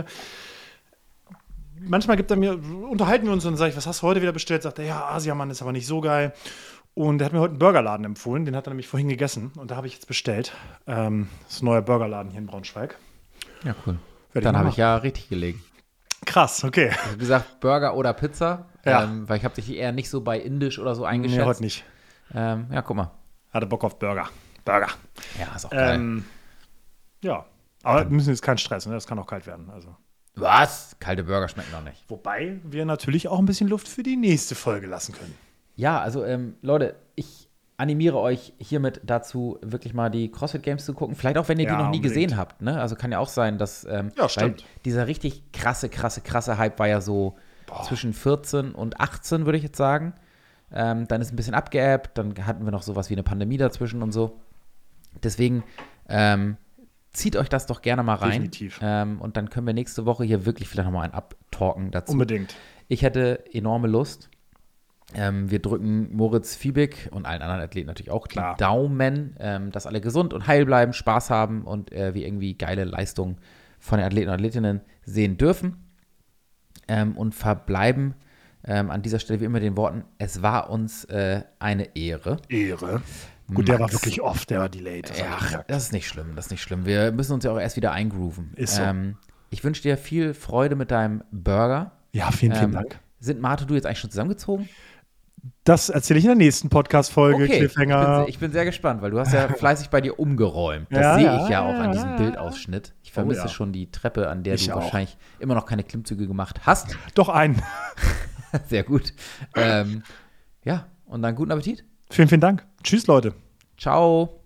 Manchmal gibt er mir, unterhalten wir uns und dann sage ich, was hast du heute wieder bestellt? Sagt er, ja, Asiamann ist aber nicht so geil. Und er hat mir heute einen Burgerladen empfohlen, den hat er nämlich vorhin gegessen. Und da habe ich jetzt bestellt. Ähm, das ist ein neuer Burgerladen hier in Braunschweig. Ja, cool. Werd Dann mal habe ich ja richtig gelegen. Krass, okay. Ich habe gesagt, Burger oder Pizza, Ja. ähm, weil ich habe dich eher nicht so bei indisch oder so eingeschätzt. Nee, heute nicht. Ähm, ja, guck mal. Hatte Bock auf Burger. Burger. Ja, ist auch geil. Ähm, ja. Aber wir müssen jetzt keinen Stress, ne? Das kann auch kalt werden. Also. Was? Kalte Burger schmecken noch nicht. Wobei wir natürlich auch ein bisschen Luft für die nächste Folge lassen können. Ja, also ähm, Leute, ich animiere euch hiermit dazu, wirklich mal die CrossFit Games zu gucken. Vielleicht auch, wenn ihr Ja, die noch nie unbedingt. gesehen habt. Ne? Also kann ja auch sein, dass ähm, Ja, stimmt. weil dieser richtig krasse, krasse, krasse Hype war ja so zwischen vierzehn und achtzehn, würde ich jetzt sagen. Ähm, dann ist ein bisschen abgeebbt, dann hatten wir noch sowas wie eine Pandemie dazwischen und so. Deswegen, ähm, zieht euch das doch gerne mal rein. Definitiv. Ähm, und dann können wir nächste Woche hier wirklich vielleicht nochmal ein Abtalken dazu. Unbedingt. Ich hätte enorme Lust. Ähm, wir drücken Moritz Fiebig und allen anderen Athleten natürlich auch Klar. die Daumen, ähm, dass alle gesund und heil bleiben, Spaß haben und äh, wir irgendwie geile Leistungen von den Athleten und Athletinnen sehen dürfen. Ähm, und verbleiben ähm, an dieser Stelle wie immer den Worten, es war uns äh, eine Ehre. Ehre. Gut, der Max. war wirklich oft, der war delayed. Das hab ich Ja, gemerkt. das ist nicht schlimm, das ist nicht schlimm. Wir müssen uns ja auch erst wieder eingrooven. Ist so. Ähm, ich wünsche dir viel Freude mit deinem Burger. Ja, vielen, vielen Ähm, Dank. Sind Marte und du jetzt eigentlich schon zusammengezogen? Das erzähle ich in der nächsten Podcast-Folge, Okay, ich bin, Cliffhanger. se- ich bin sehr gespannt, weil du hast ja fleißig bei dir umgeräumt. Das Ja, sehe ja, ich ja auch an diesem ja. Bildausschnitt. Ich vermisse ja. schon die Treppe, an der Ich du auch. wahrscheinlich immer noch keine Klimmzüge gemacht hast. Doch einen. Sehr gut. Ähm, ja, und dann guten Appetit. Vielen, vielen Dank. Tschüss, Leute. Ciao.